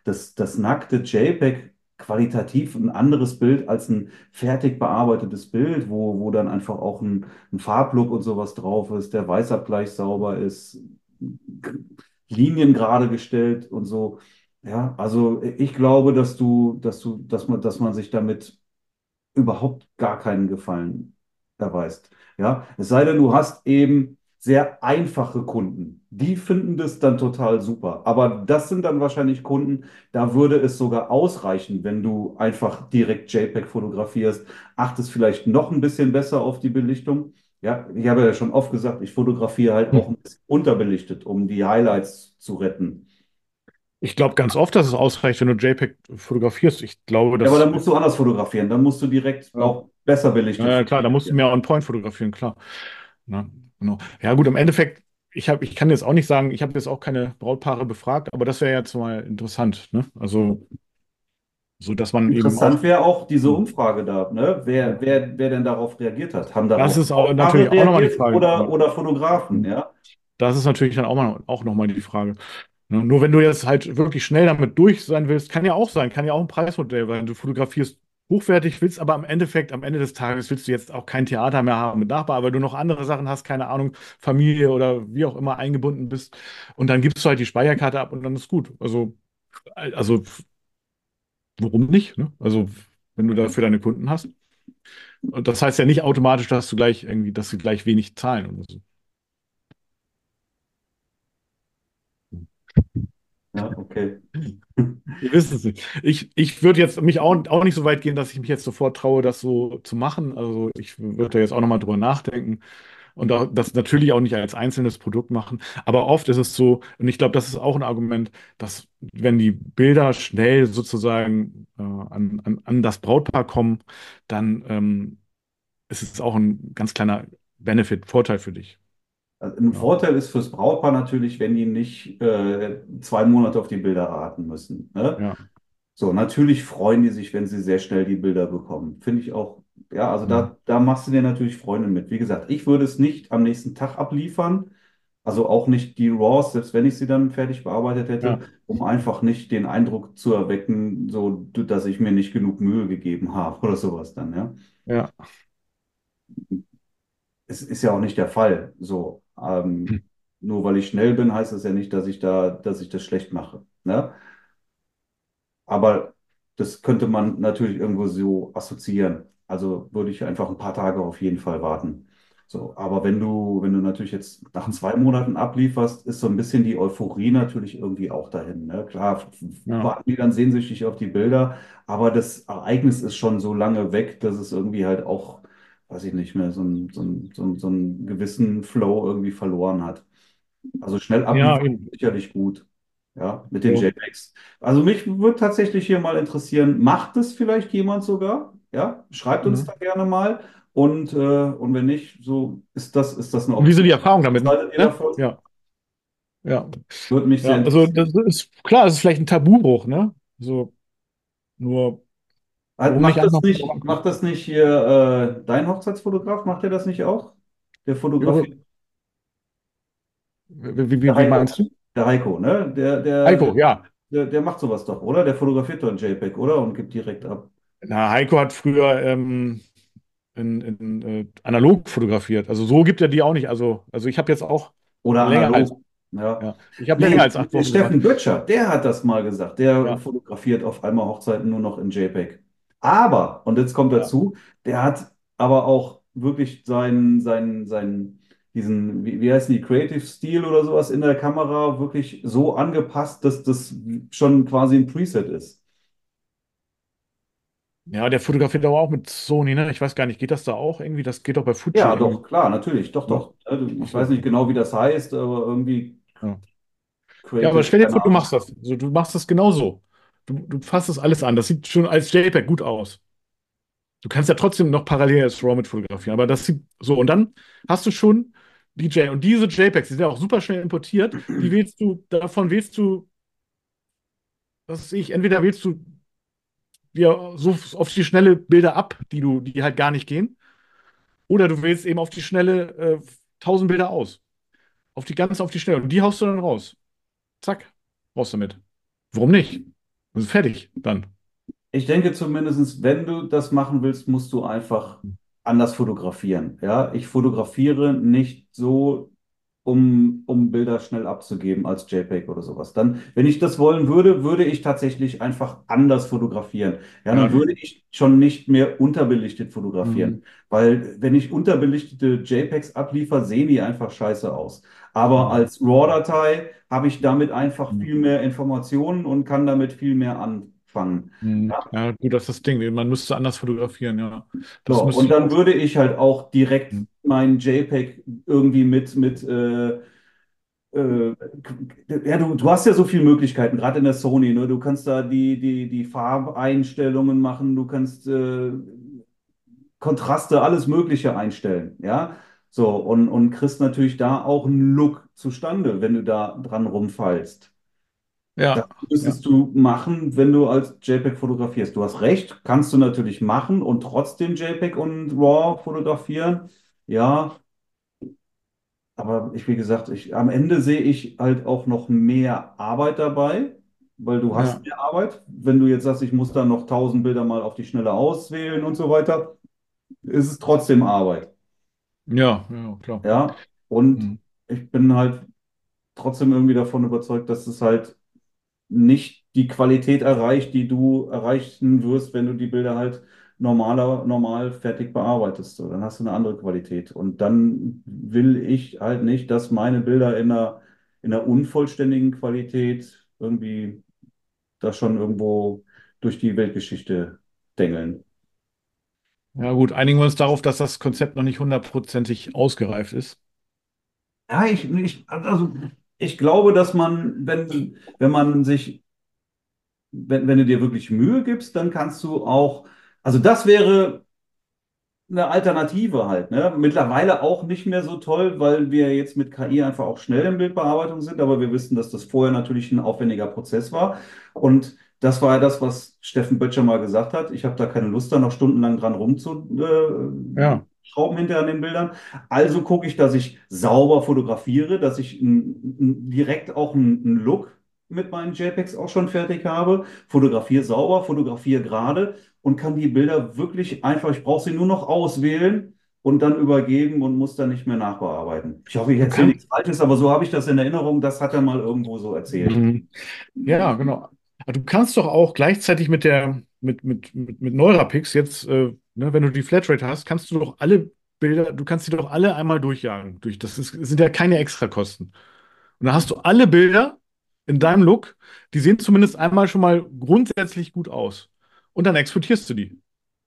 Speaker 3: das nackte JPEG qualitativ ein anderes Bild als ein fertig bearbeitetes Bild, wo dann einfach auch ein Farblook und sowas drauf ist, der Weißabgleich sauber ist, Linien gerade gestellt und so. Ja, also ich glaube, dass man sich damit überhaupt gar keinen Gefallen erweist. Ja, es sei denn, du hast eben sehr einfache Kunden. Die finden das dann total super. Aber das sind dann wahrscheinlich Kunden, da würde es sogar ausreichen, wenn du einfach direkt JPEG fotografierst, achtest vielleicht noch ein bisschen besser auf die Belichtung. Ja, ich habe ja schon oft gesagt, ich fotografiere halt auch
Speaker 2: Hm.
Speaker 3: ein bisschen unterbelichtet, um die Highlights zu retten.
Speaker 2: Ich glaube ganz oft, dass es ausreicht, wenn du JPEG fotografierst. Ich glaube,
Speaker 3: Ja, aber
Speaker 2: dass
Speaker 3: dann musst du anders fotografieren. Dann musst du direkt
Speaker 2: ja,
Speaker 3: auch besser belichtet
Speaker 2: ja, klar, da musst du
Speaker 3: fotografieren.
Speaker 2: mehr on-point fotografieren, klar. Na, genau. Ja, gut, im Endeffekt, ich kann jetzt auch nicht sagen, ich habe jetzt auch keine Brautpaare befragt, aber das wäre jetzt mal interessant, ne? Also, so dass man eben auch,
Speaker 3: Interessant wäre auch diese Umfrage da, ne? Wer denn darauf reagiert hat. Haben
Speaker 2: das
Speaker 3: darauf
Speaker 2: ist auch
Speaker 3: Brautpaare
Speaker 2: natürlich auch nochmal die
Speaker 3: reagiert
Speaker 2: Frage.
Speaker 3: oder Fotografen, ja?
Speaker 2: Das ist natürlich dann auch noch mal die Frage. Ne? Nur wenn du jetzt halt wirklich schnell damit durch sein willst, kann ja auch sein, kann ja auch ein Preismodell sein. Du fotografierst hochwertig, willst aber am Endeffekt, am Ende des Tages willst du jetzt auch kein Theater mehr haben mit Nachbar, weil du noch andere Sachen hast, keine Ahnung, Familie oder wie auch immer eingebunden bist. Und dann gibst du halt die Speicherkarte ab und dann ist gut. Also warum nicht? Ne? Also, wenn du dafür deine Kunden hast. Und das heißt ja nicht automatisch, dass du gleich irgendwie, dass sie gleich wenig zahlen oder so.
Speaker 3: Ja, okay.
Speaker 2: Wir wissen es nicht. Ich würde jetzt mich auch nicht so weit gehen, dass ich mich jetzt sofort traue, das so zu machen. Also ich würde da jetzt auch nochmal drüber nachdenken und auch, das natürlich auch nicht als einzelnes Produkt machen. Aber oft ist es so, und ich glaube, das ist auch ein Argument, dass wenn die Bilder schnell sozusagen an das Brautpaar kommen, dann ist es auch ein ganz kleiner Benefit, Vorteil für dich.
Speaker 3: Also ein
Speaker 2: Ja,
Speaker 3: Vorteil ist fürs Brautpaar natürlich, wenn die nicht 2 Monate auf die Bilder warten müssen. Ne?
Speaker 2: ja.
Speaker 3: So, natürlich freuen die sich, wenn sie sehr schnell die Bilder bekommen. Finde ich auch, ja, also
Speaker 2: Hm.
Speaker 3: da machst du dir natürlich Freunde mit. Wie gesagt, ich würde es nicht am nächsten Tag abliefern, also auch nicht die RAWs, selbst wenn ich sie dann fertig bearbeitet hätte,
Speaker 2: Ja,
Speaker 3: um einfach nicht den Eindruck zu erwecken, so, dass ich mir nicht genug Mühe gegeben habe oder sowas dann, ja.
Speaker 2: ja.
Speaker 3: Es ist ja auch nicht der Fall. So,
Speaker 2: Hm.
Speaker 3: nur weil ich schnell bin, heißt das ja nicht, dass ich das schlecht mache. Ne? Aber das könnte man natürlich irgendwo so assoziieren. Also würde ich einfach ein paar Tage auf jeden Fall warten. So, aber wenn du natürlich jetzt nach 2 Monaten ablieferst, ist so ein bisschen die Euphorie natürlich irgendwie auch dahin. Ne? Klar,
Speaker 2: Ja.
Speaker 3: warten die dann sehnsüchtig auf die Bilder, aber das Ereignis ist schon so lange weg, dass es irgendwie halt auch, weiß ich nicht mehr, so einen gewissen Flow irgendwie verloren hat. Also schnell
Speaker 2: Ja,
Speaker 3: abliefern
Speaker 2: eben.
Speaker 3: ist sicherlich gut. Ja, mit den
Speaker 2: So.
Speaker 3: JPEGs. Also mich würde tatsächlich hier mal interessieren, macht es vielleicht jemand sogar? Ja, schreibt uns da
Speaker 2: Mhm.
Speaker 3: gerne mal. Und wenn nicht, so ist das eine
Speaker 2: Und wie so
Speaker 3: Option?
Speaker 2: die Erfahrung
Speaker 3: Was
Speaker 2: damit,
Speaker 3: haltet ihr
Speaker 2: ne?
Speaker 3: davon?
Speaker 2: Ja, ja.
Speaker 3: Würde mich sehr
Speaker 2: Ja, also das
Speaker 3: interessieren.
Speaker 2: ist klar, es ist vielleicht ein Tabubruch, ne? So, nur warum nicht einfach mal
Speaker 3: Macht
Speaker 2: vorankommen?
Speaker 3: das nicht hier dein Hochzeitsfotograf? Macht er das nicht auch? Der
Speaker 2: Jo,
Speaker 3: fotografiert,
Speaker 2: wie,
Speaker 3: der
Speaker 2: wie
Speaker 3: Heiko.
Speaker 2: meinst du?
Speaker 3: Der Heiko, ne?
Speaker 2: Heiko, ja.
Speaker 3: Der macht sowas doch, oder? Der fotografiert doch ein JPEG, oder? Und gibt direkt ab.
Speaker 2: Na, Heiko hat früher analog fotografiert. Also so gibt er die auch nicht. Also ich habe jetzt auch
Speaker 3: Oder
Speaker 2: länger als,
Speaker 3: analog. Ja.
Speaker 2: ja, ich habe länger
Speaker 3: Nee,
Speaker 2: als acht
Speaker 3: der
Speaker 2: Wochen gewartet.
Speaker 3: Steffen Böttcher, der hat das mal gesagt. Der
Speaker 2: Ja,
Speaker 3: fotografiert auf einmal Hochzeiten nur noch in JPEG. Aber, und jetzt kommt
Speaker 2: ja.
Speaker 3: dazu, der hat aber auch wirklich wie heißt die, Creative Stil oder sowas in der Kamera wirklich so angepasst, dass das schon quasi ein Preset ist.
Speaker 2: Ja, der fotografiert aber auch mit Sony, ne? Ich weiß gar nicht, geht das da auch irgendwie? Das geht doch bei Fuji
Speaker 3: Ja,
Speaker 2: irgendwie.
Speaker 3: doch, klar, natürlich, doch,
Speaker 2: Ne?
Speaker 3: doch.
Speaker 2: Ach
Speaker 3: Ich weiß
Speaker 2: so.
Speaker 3: nicht genau, wie das heißt, aber irgendwie
Speaker 2: Ja. Ja, aber
Speaker 3: Creative,
Speaker 2: stell dir
Speaker 3: keine
Speaker 2: vor, du
Speaker 3: Ahnung.
Speaker 2: machst das. Also, du machst das genauso. Du fasst das alles an. Das sieht schon als JPEG gut aus. Du kannst ja trotzdem noch parallel als RAW mit fotografieren. Aber das sieht so. Und dann hast du schon die J. Und diese JPEGs, die sind ja auch super schnell importiert. Davon wählst du, was weiß ich, entweder wählst du dir so auf die schnelle Bilder ab, die halt gar nicht gehen. Oder du wählst eben auf die schnelle 1000 Bilder aus. Auf die Schnelle. Und die haust du dann raus. Zack, raus damit. Warum nicht? Und fertig dann.
Speaker 3: Ich denke zumindest, wenn du das machen willst, musst du einfach anders fotografieren. Ja, ich fotografiere nicht so, um Bilder schnell abzugeben als JPEG oder sowas. Dann, wenn ich das wollen würde, würde ich tatsächlich einfach anders fotografieren. Ja,
Speaker 2: Ja,
Speaker 3: dann würde ich schon nicht mehr unterbelichtet fotografieren.
Speaker 2: mhm.
Speaker 3: Weil wenn ich unterbelichtete JPEGs abliefere, sehen die einfach scheiße aus. Aber
Speaker 2: Mhm.
Speaker 3: als RAW-Datei habe ich damit einfach
Speaker 2: Mhm.
Speaker 3: viel mehr Informationen und kann damit viel mehr anfangen.
Speaker 2: Mhm.
Speaker 3: Ja,
Speaker 2: Ja, gut, das ist das Ding. Man müsste anders fotografieren, ja.
Speaker 3: so,
Speaker 2: Das müsste
Speaker 3: und
Speaker 2: ich
Speaker 3: dann
Speaker 2: auch.
Speaker 3: würde ich halt auch direkt
Speaker 2: Mhm.
Speaker 3: mein JPEG irgendwie äh, ja, du hast ja so viele Möglichkeiten, gerade in der Sony, ne? Du kannst da die Farbeinstellungen machen, du kannst Kontraste, alles Mögliche einstellen, ja. So, und kriegst natürlich da auch einen Look zustande, wenn du da dran rumfeilst. Das
Speaker 2: Ja, ja,
Speaker 3: müsstest du machen, wenn du als JPEG fotografierst. Du hast recht, kannst du natürlich machen und trotzdem JPEG und RAW fotografieren. Ja, aber wie gesagt, am Ende sehe ich halt auch noch mehr Arbeit dabei, weil du hast
Speaker 2: ja,
Speaker 3: mehr Arbeit. Wenn du jetzt sagst, ich muss da noch 1.000 Bilder mal auf die Schnelle auswählen und so weiter, ist es trotzdem Arbeit.
Speaker 2: ja, ja, klar.
Speaker 3: Ja, und
Speaker 2: Mhm.
Speaker 3: ich bin halt trotzdem irgendwie davon überzeugt, dass es halt nicht die Qualität erreicht, die du erreichen wirst, wenn du die Bilder halt normal fertig bearbeitest. So, dann hast du eine andere Qualität. Und dann will ich halt nicht, dass meine Bilder in einer unvollständigen Qualität irgendwie da schon irgendwo durch die Weltgeschichte dengeln.
Speaker 2: Ja, gut, einigen wir uns darauf, dass das Konzept noch nicht hundertprozentig ausgereift ist.
Speaker 3: Ja, also ich glaube, dass man, wenn man sich wenn du dir wirklich Mühe gibst, dann kannst du auch, also das wäre eine Alternative halt, ne? Mittlerweile auch nicht mehr so toll, weil wir jetzt mit KI einfach auch schnell in Bildbearbeitung sind, aber wir wissen, dass das vorher natürlich ein aufwendiger Prozess war. Und das war ja das, was Steffen Böttcher mal gesagt hat. Ich habe da keine Lust, da noch stundenlang dran
Speaker 2: Ja,
Speaker 3: rumzuschrauben hinter an den Bildern. Also gucke ich, dass ich sauber fotografiere, dass ich direkt auch einen Look mit meinen JPEGs auch schon fertig habe. Fotografiere sauber, fotografiere gerade und kann die Bilder wirklich einfach, ich brauche sie nur noch auswählen und dann übergeben und muss dann nicht mehr nachbearbeiten. Ich hoffe, ich
Speaker 2: du
Speaker 3: erzähle
Speaker 2: kannst.
Speaker 3: nichts Falsches, aber so habe ich das in Erinnerung, das hat er mal irgendwo so erzählt.
Speaker 2: Mhm. Ja, genau. Aber du kannst doch auch gleichzeitig mit Neurapix jetzt, ne, wenn du die Flatrate hast, kannst du doch alle Bilder, du kannst die doch alle einmal durchjagen. Das sind ja keine Extrakosten. Und dann hast du alle Bilder in deinem Look, die sehen zumindest einmal schon mal grundsätzlich gut aus. Und dann exportierst du die.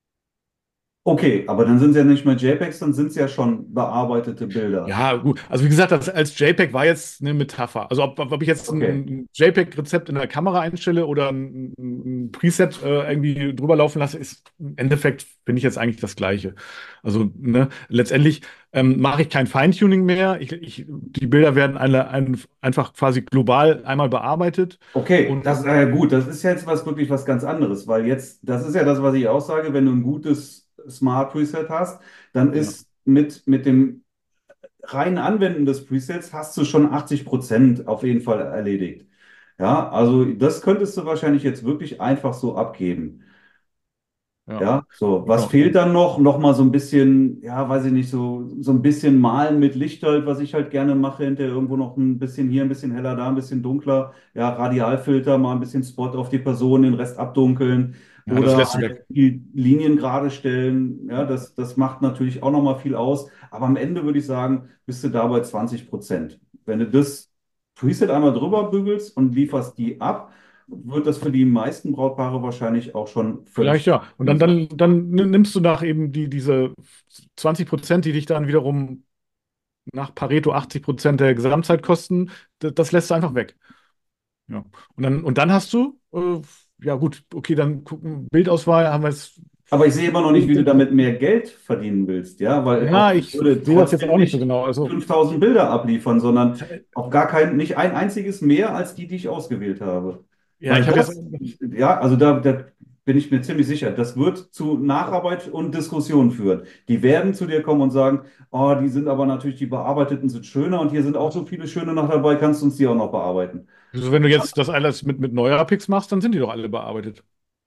Speaker 3: Okay, aber dann sind es ja nicht mehr JPEGs, dann sind es ja schon bearbeitete Bilder.
Speaker 2: Ja, gut. Also wie gesagt, das als JPEG war jetzt eine Metapher. Also ob ich jetzt
Speaker 3: Okay.
Speaker 2: ein JPEG-Rezept in der Kamera einstelle oder ein Preset irgendwie drüber laufen lasse, ist im Endeffekt, finde ich jetzt eigentlich das Gleiche. Also ne, letztendlich mache ich kein Feintuning mehr. Die Bilder werden einfach quasi global einmal bearbeitet.
Speaker 3: Okay,
Speaker 2: Und
Speaker 3: das ist ja gut. Das ist jetzt wirklich was ganz anderes, weil jetzt, das ist ja das, was ich auch sage, wenn du ein gutes Smart Preset hast, dann
Speaker 2: ja,
Speaker 3: ist mit dem reinen Anwenden des Presets hast du schon 80% auf jeden Fall erledigt. Ja, also das könntest du wahrscheinlich jetzt wirklich einfach so abgeben.
Speaker 2: ja,
Speaker 3: Ja, so, was
Speaker 2: genau.
Speaker 3: fehlt dann noch? Noch mal so ein bisschen, ja, weiß ich nicht, so ein bisschen malen mit Licht halt, was ich halt gerne mache, hinterher irgendwo noch ein bisschen hier, ein bisschen heller, da ein bisschen dunkler. Ja, Radialfilter, mal ein bisschen Spot auf die Person, den Rest abdunkeln
Speaker 2: Ja, das
Speaker 3: oder
Speaker 2: lässt du
Speaker 3: halt
Speaker 2: weg.
Speaker 3: die Linien gerade stellen. Ja, das macht natürlich auch noch mal viel aus. Aber am Ende würde ich sagen, bist du da bei 20%. Wenn du das Preset einmal drüber bügelst und lieferst die ab, wird das für die meisten Brautpaare wahrscheinlich auch schon
Speaker 2: Vielleicht
Speaker 3: völlig
Speaker 2: ja. Und
Speaker 3: sein.
Speaker 2: dann nimmst du nach eben diese 20%, die dich dann wiederum nach Pareto 80% der Gesamtzeit kosten, das lässt du einfach weg. Ja. Und dann hast du, ja gut, okay, dann gucken, Bildauswahl haben wir jetzt.
Speaker 3: Aber ich sehe immer noch nicht, wie du damit mehr Geld verdienen willst, ja, weil auch
Speaker 2: Ja,
Speaker 3: ich
Speaker 2: ich
Speaker 3: würde
Speaker 2: sehe das jetzt
Speaker 3: trotzdem
Speaker 2: auch nicht so
Speaker 3: nicht
Speaker 2: genau. Also,
Speaker 3: 5.000 Bilder abliefern, sondern auf gar kein, nicht ein einziges mehr als die, die ich ausgewählt habe.
Speaker 2: ja,
Speaker 3: Weil
Speaker 2: ich habe jetzt.
Speaker 3: ja, also da bin ich mir ziemlich sicher, das wird zu Nacharbeit und Diskussion führen. Die werden zu dir kommen und sagen, oh, die sind aber natürlich, die bearbeiteten sind schöner und hier sind auch so viele schöne noch dabei, kannst du uns die auch noch bearbeiten?
Speaker 2: Also wenn du jetzt das alles mit Neurapix machst, dann sind die doch alle bearbeitet.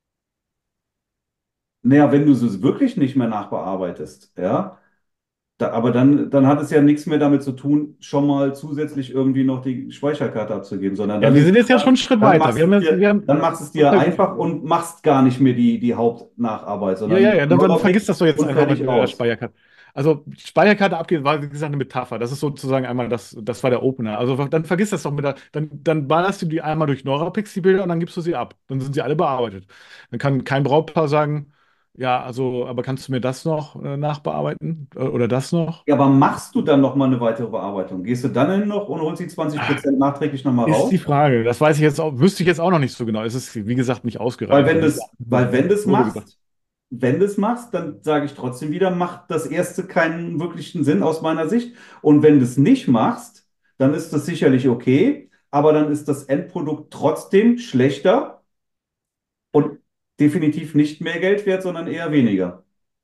Speaker 3: Naja, wenn du es wirklich nicht mehr nachbearbeitest, ja, aber dann hat es ja nichts mehr damit zu tun, schon mal zusätzlich irgendwie noch die Speicherkarte abzugeben, sondern
Speaker 2: Ja,
Speaker 3: dann
Speaker 2: wir
Speaker 3: ist
Speaker 2: sind jetzt ja schon einen Schritt
Speaker 3: dann
Speaker 2: weiter.
Speaker 3: machst du es dir,
Speaker 2: Wir haben,
Speaker 3: dann machst es dir einfach und machst gar nicht mehr die Hauptnacharbeit, sondern
Speaker 2: dann
Speaker 3: nur
Speaker 2: vergiss das doch jetzt
Speaker 3: und
Speaker 2: einfach mit
Speaker 3: fertig
Speaker 2: der
Speaker 3: aus.
Speaker 2: Speicherkarte. Also Speicherkarte abgeben war, wie gesagt, eine Metapher. Das ist sozusagen einmal das war der Opener. Also dann vergiss das doch dann ballerst du die einmal durch Neurapix, die Bilder, und dann gibst du sie ab. Dann sind sie alle bearbeitet. Dann kann kein Brautpaar sagen, ja, also, aber kannst du mir das noch nachbearbeiten? Oder das noch?
Speaker 3: Ja, aber machst du dann noch mal eine weitere Bearbeitung? Gehst du dann hin noch und holst die 20% nachträglich noch mal
Speaker 2: Ist die
Speaker 3: raus?
Speaker 2: Frage. Das weiß ich jetzt auch, wüsste ich jetzt auch noch nicht so genau. Es ist, wie gesagt, nicht
Speaker 3: Weil
Speaker 2: ausgereift.
Speaker 3: wenn
Speaker 2: Also ich
Speaker 3: das,
Speaker 2: habe
Speaker 3: weil wenn das
Speaker 2: grobe gesagt.
Speaker 3: machst, wenn du es machst, dann sage ich trotzdem wieder, macht das erste keinen wirklichen Sinn aus meiner Sicht. Und wenn du es nicht machst, dann ist das sicherlich okay, aber dann ist das Endprodukt trotzdem schlechter und definitiv nicht mehr Geld wert, sondern eher weniger.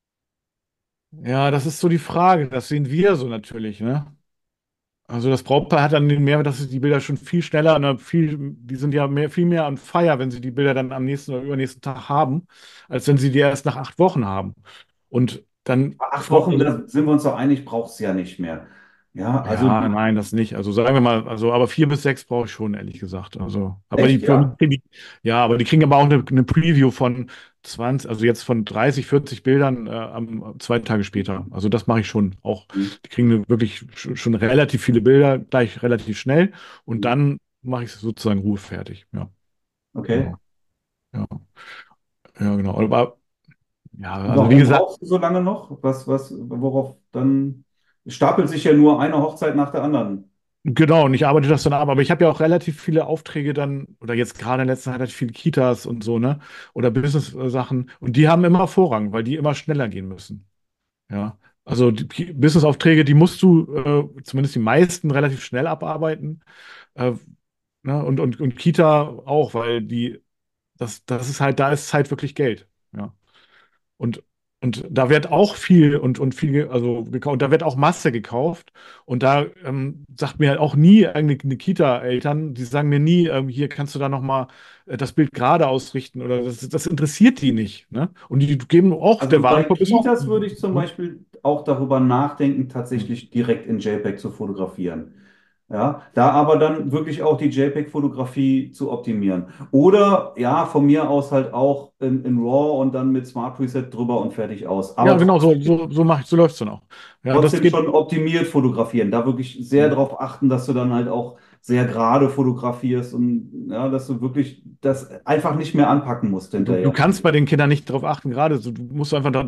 Speaker 2: Ja, das ist so die Frage. Das sehen wir so natürlich, ne? Also das Brautpaar hat dann den Mehrwert, dass sie die Bilder schon viel schneller, die sind ja viel mehr on fire, wenn sie die Bilder dann am nächsten oder übernächsten Tag haben, als wenn sie die erst nach 8 Wochen haben. Und dann,
Speaker 3: 8 Wochen,
Speaker 2: also,
Speaker 3: da sind wir uns doch einig, braucht es ja nicht mehr. Ja, also
Speaker 2: ja, nein, das nicht. Also sagen wir mal, also aber 4 bis 6 brauche ich schon, ehrlich gesagt. Also, aber die
Speaker 3: echt,
Speaker 2: Firmen,
Speaker 3: ja.
Speaker 2: ja, aber die kriegen aber auch eine Preview von 20, also jetzt von 30, 40 Bildern 2 Tage später. Also das mache ich schon auch.
Speaker 3: Hm,
Speaker 2: Die kriegen wirklich schon relativ viele Bilder gleich relativ schnell und
Speaker 3: hm.
Speaker 2: dann mache ich es sozusagen ruhefertig. Ja,
Speaker 3: Okay.
Speaker 2: genau. Ja, ja, genau. Aber ja,
Speaker 3: Und
Speaker 2: also wie
Speaker 3: warum
Speaker 2: gesagt,
Speaker 3: brauchst du so lange noch? Worauf dann stapelt sich ja nur eine Hochzeit nach der anderen.
Speaker 2: genau, und ich arbeite das dann ab, aber ich habe ja auch relativ viele Aufträge dann, oder jetzt gerade in letzter Zeit relativ viele Kitas und so, ne? Oder Business-Sachen. Und die haben immer Vorrang, weil die immer schneller gehen müssen. Ja. Also die Business-Aufträge, die musst du, zumindest die meisten, relativ schnell abarbeiten. Äh, ne? Und Kita auch, weil das ist halt, da ist Zeit wirklich Geld. Ja. Und, und da wird auch viel und viel, also gekauft, und da wird auch Masse gekauft. Und da sagt mir halt auch nie eine Kita-Eltern, die sagen mir nie, hier kannst du da nochmal das Bild gerade ausrichten oder das interessiert die nicht. Ne? Und die geben auch, der
Speaker 3: Also bei
Speaker 2: Warenkorb ist auch.
Speaker 3: Kitas würde ich zum
Speaker 2: Ne?
Speaker 3: Beispiel auch darüber nachdenken, tatsächlich direkt in JPEG zu fotografieren. Ja, da aber dann wirklich auch die JPEG-Fotografie zu optimieren. Oder ja, von mir aus halt auch in RAW und dann mit Smart Preset drüber und fertig aus.
Speaker 2: Ja,
Speaker 3: Aber
Speaker 2: genau,
Speaker 3: trotzdem,
Speaker 2: so mache ich, so läuft es dann auch. Ja, das
Speaker 3: trotzdem
Speaker 2: geht.
Speaker 3: schon optimiert fotografieren. Da wirklich sehr darauf achten, dass du dann halt auch sehr gerade fotografierst und ja, dass du wirklich das einfach nicht mehr anpacken musst
Speaker 2: Du
Speaker 3: hinterher.
Speaker 2: kannst bei den Kindern nicht drauf achten, gerade so, du musst einfach da,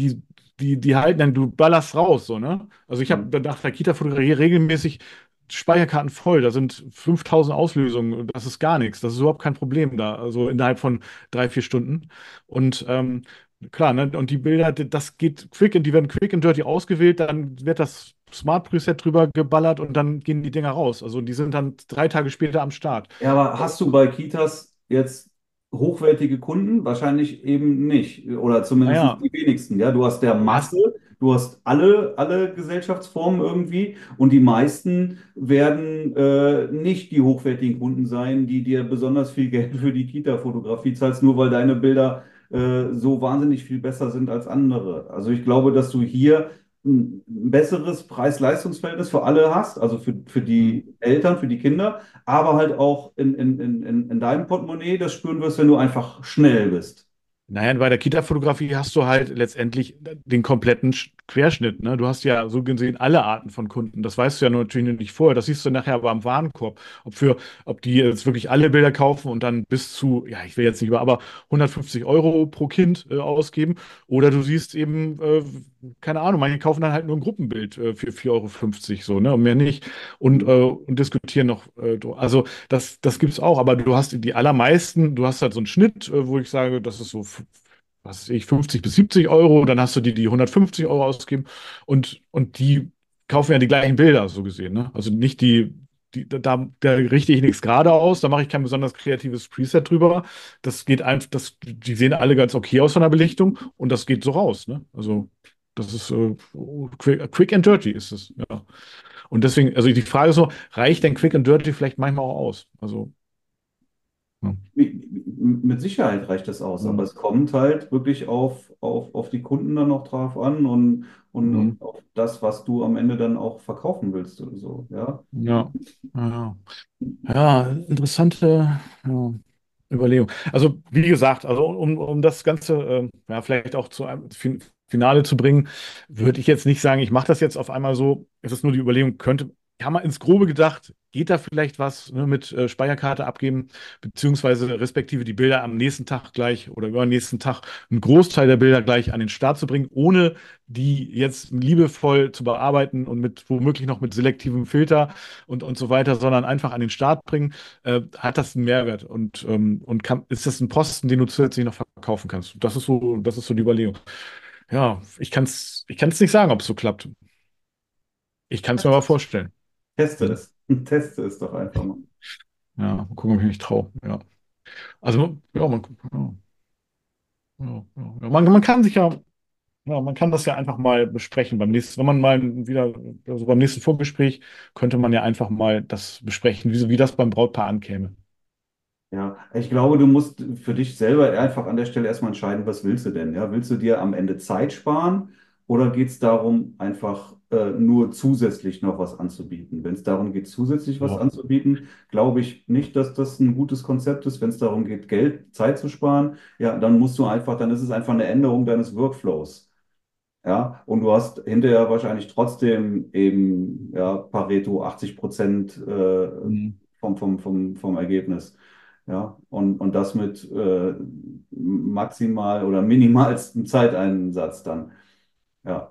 Speaker 2: die halten dann, du ballerst raus, so, ne? Also ich
Speaker 3: Hm.
Speaker 2: habe nach der Kita-Fotografie regelmäßig Speicherkarten voll, da sind 5000 Auslösungen, das ist gar nichts, das ist überhaupt kein Problem da, also innerhalb von 3, 4 Stunden. Und klar, ne? Und die Bilder, das geht die werden quick and dirty ausgewählt, dann wird das Smart Preset drüber geballert und dann gehen die Dinger raus. Also die sind dann 3 Tage später am Start.
Speaker 3: Ja, aber hast du bei Kitas jetzt hochwertige Kunden? Wahrscheinlich eben nicht. Oder zumindest
Speaker 2: Naja,
Speaker 3: die wenigsten. Ja, du hast der Masse,
Speaker 2: hast,
Speaker 3: du hast alle Gesellschaftsformen irgendwie und die meisten werden nicht die hochwertigen Kunden sein, die dir besonders viel Geld für die Kita-Fotografie zahlst, nur weil deine Bilder so wahnsinnig viel besser sind als andere. Also ich glaube, dass du hier ein besseres Preis-Leistungs-Verhältnis für alle hast, also für die Eltern, für die Kinder, aber halt auch in deinem Portemonnaie das spüren wirst, wenn du einfach schnell bist.
Speaker 2: naja, bei der Kita-Fotografie hast du halt letztendlich den kompletten Querschnitt. Ne? Du hast ja so gesehen alle Arten von Kunden. Das weißt du ja natürlich noch nicht vorher. Das siehst du nachher aber am Warenkorb. Ob die jetzt wirklich alle Bilder kaufen und dann bis zu, ja, ich will jetzt nicht über, aber 150 € pro Kind ausgeben. Oder du siehst eben, keine Ahnung, manche kaufen dann halt nur ein Gruppenbild für 4,50 € so, ne? Und mehr nicht. Und diskutieren noch. Also das gibt es auch, aber du hast die allermeisten, du hast halt so einen Schnitt, wo ich sage, das ist so, was weiß ich, 50 bis 70 €, dann hast du die 150 € ausgeben und die kaufen ja die gleichen Bilder, so gesehen, ne? Also nicht da richte ich nichts gerade aus, da mache ich kein besonders kreatives Preset drüber. Das geht einfach, die sehen alle ganz okay aus von der Belichtung und das geht so raus, ne? Also das ist quick and dirty ist es, ja. Und deswegen, also die Frage ist so, reicht denn Quick and Dirty vielleicht manchmal auch aus? Also, Ja.
Speaker 3: Mit Sicherheit reicht das aus, aber
Speaker 2: Mhm.
Speaker 3: es kommt halt wirklich auf die Kunden dann noch drauf an
Speaker 2: Mhm.
Speaker 3: und auf das, was du am Ende dann auch verkaufen willst oder so, ja.
Speaker 2: Ja. Ja. Ja, interessante ja, Überlegung. Also, wie gesagt, also um das Ganze ja, vielleicht auch zu einem Finale zu bringen, würde ich jetzt nicht sagen, ich mache das jetzt auf einmal so. Es ist nur die Überlegung, könnte, ich habe mal ins Grobe gedacht, geht da vielleicht was ne, mit Speicherkarte abgeben, beziehungsweise respektive die Bilder am nächsten Tag gleich oder übernächsten Tag einen Großteil der Bilder gleich an den Start zu bringen, ohne die jetzt liebevoll zu bearbeiten und mit womöglich noch mit selektivem Filter und so weiter, sondern einfach an den Start bringen, hat das einen Mehrwert und ist das ein Posten, den du zusätzlich noch verkaufen kannst? Das ist so die Überlegung. Ja, ich kann's nicht sagen, ob es so klappt. Ich kann es mir aber vorstellen.
Speaker 3: Teste
Speaker 2: Hm.
Speaker 3: es. Teste es doch einfach mal.
Speaker 2: Ja, mal gucken, ob ich mich traue. Ja. Also, ja, man kann sich ja, man kann das ja einfach mal besprechen wenn man mal wieder, also beim nächsten Vorgespräch könnte man ja einfach mal das besprechen, wie das beim Brautpaar ankäme.
Speaker 3: Ja, ich glaube, du musst für dich selber einfach an der Stelle erstmal entscheiden, was willst du denn? Ja, willst du dir am Ende Zeit sparen oder geht es darum, einfach nur zusätzlich noch was anzubieten? Wenn es darum geht, zusätzlich was
Speaker 2: Ja.
Speaker 3: anzubieten, glaube ich nicht, dass das ein gutes Konzept ist. Wenn es darum geht, Geld, Zeit zu sparen, ja, dann ist es einfach eine Änderung deines Workflows. Ja, und du hast hinterher wahrscheinlich trotzdem eben ja, Pareto 80%
Speaker 2: Mhm.
Speaker 3: vom Ergebnis. Ja, und das mit maximal oder minimalstem Zeiteinsatz dann. Ja.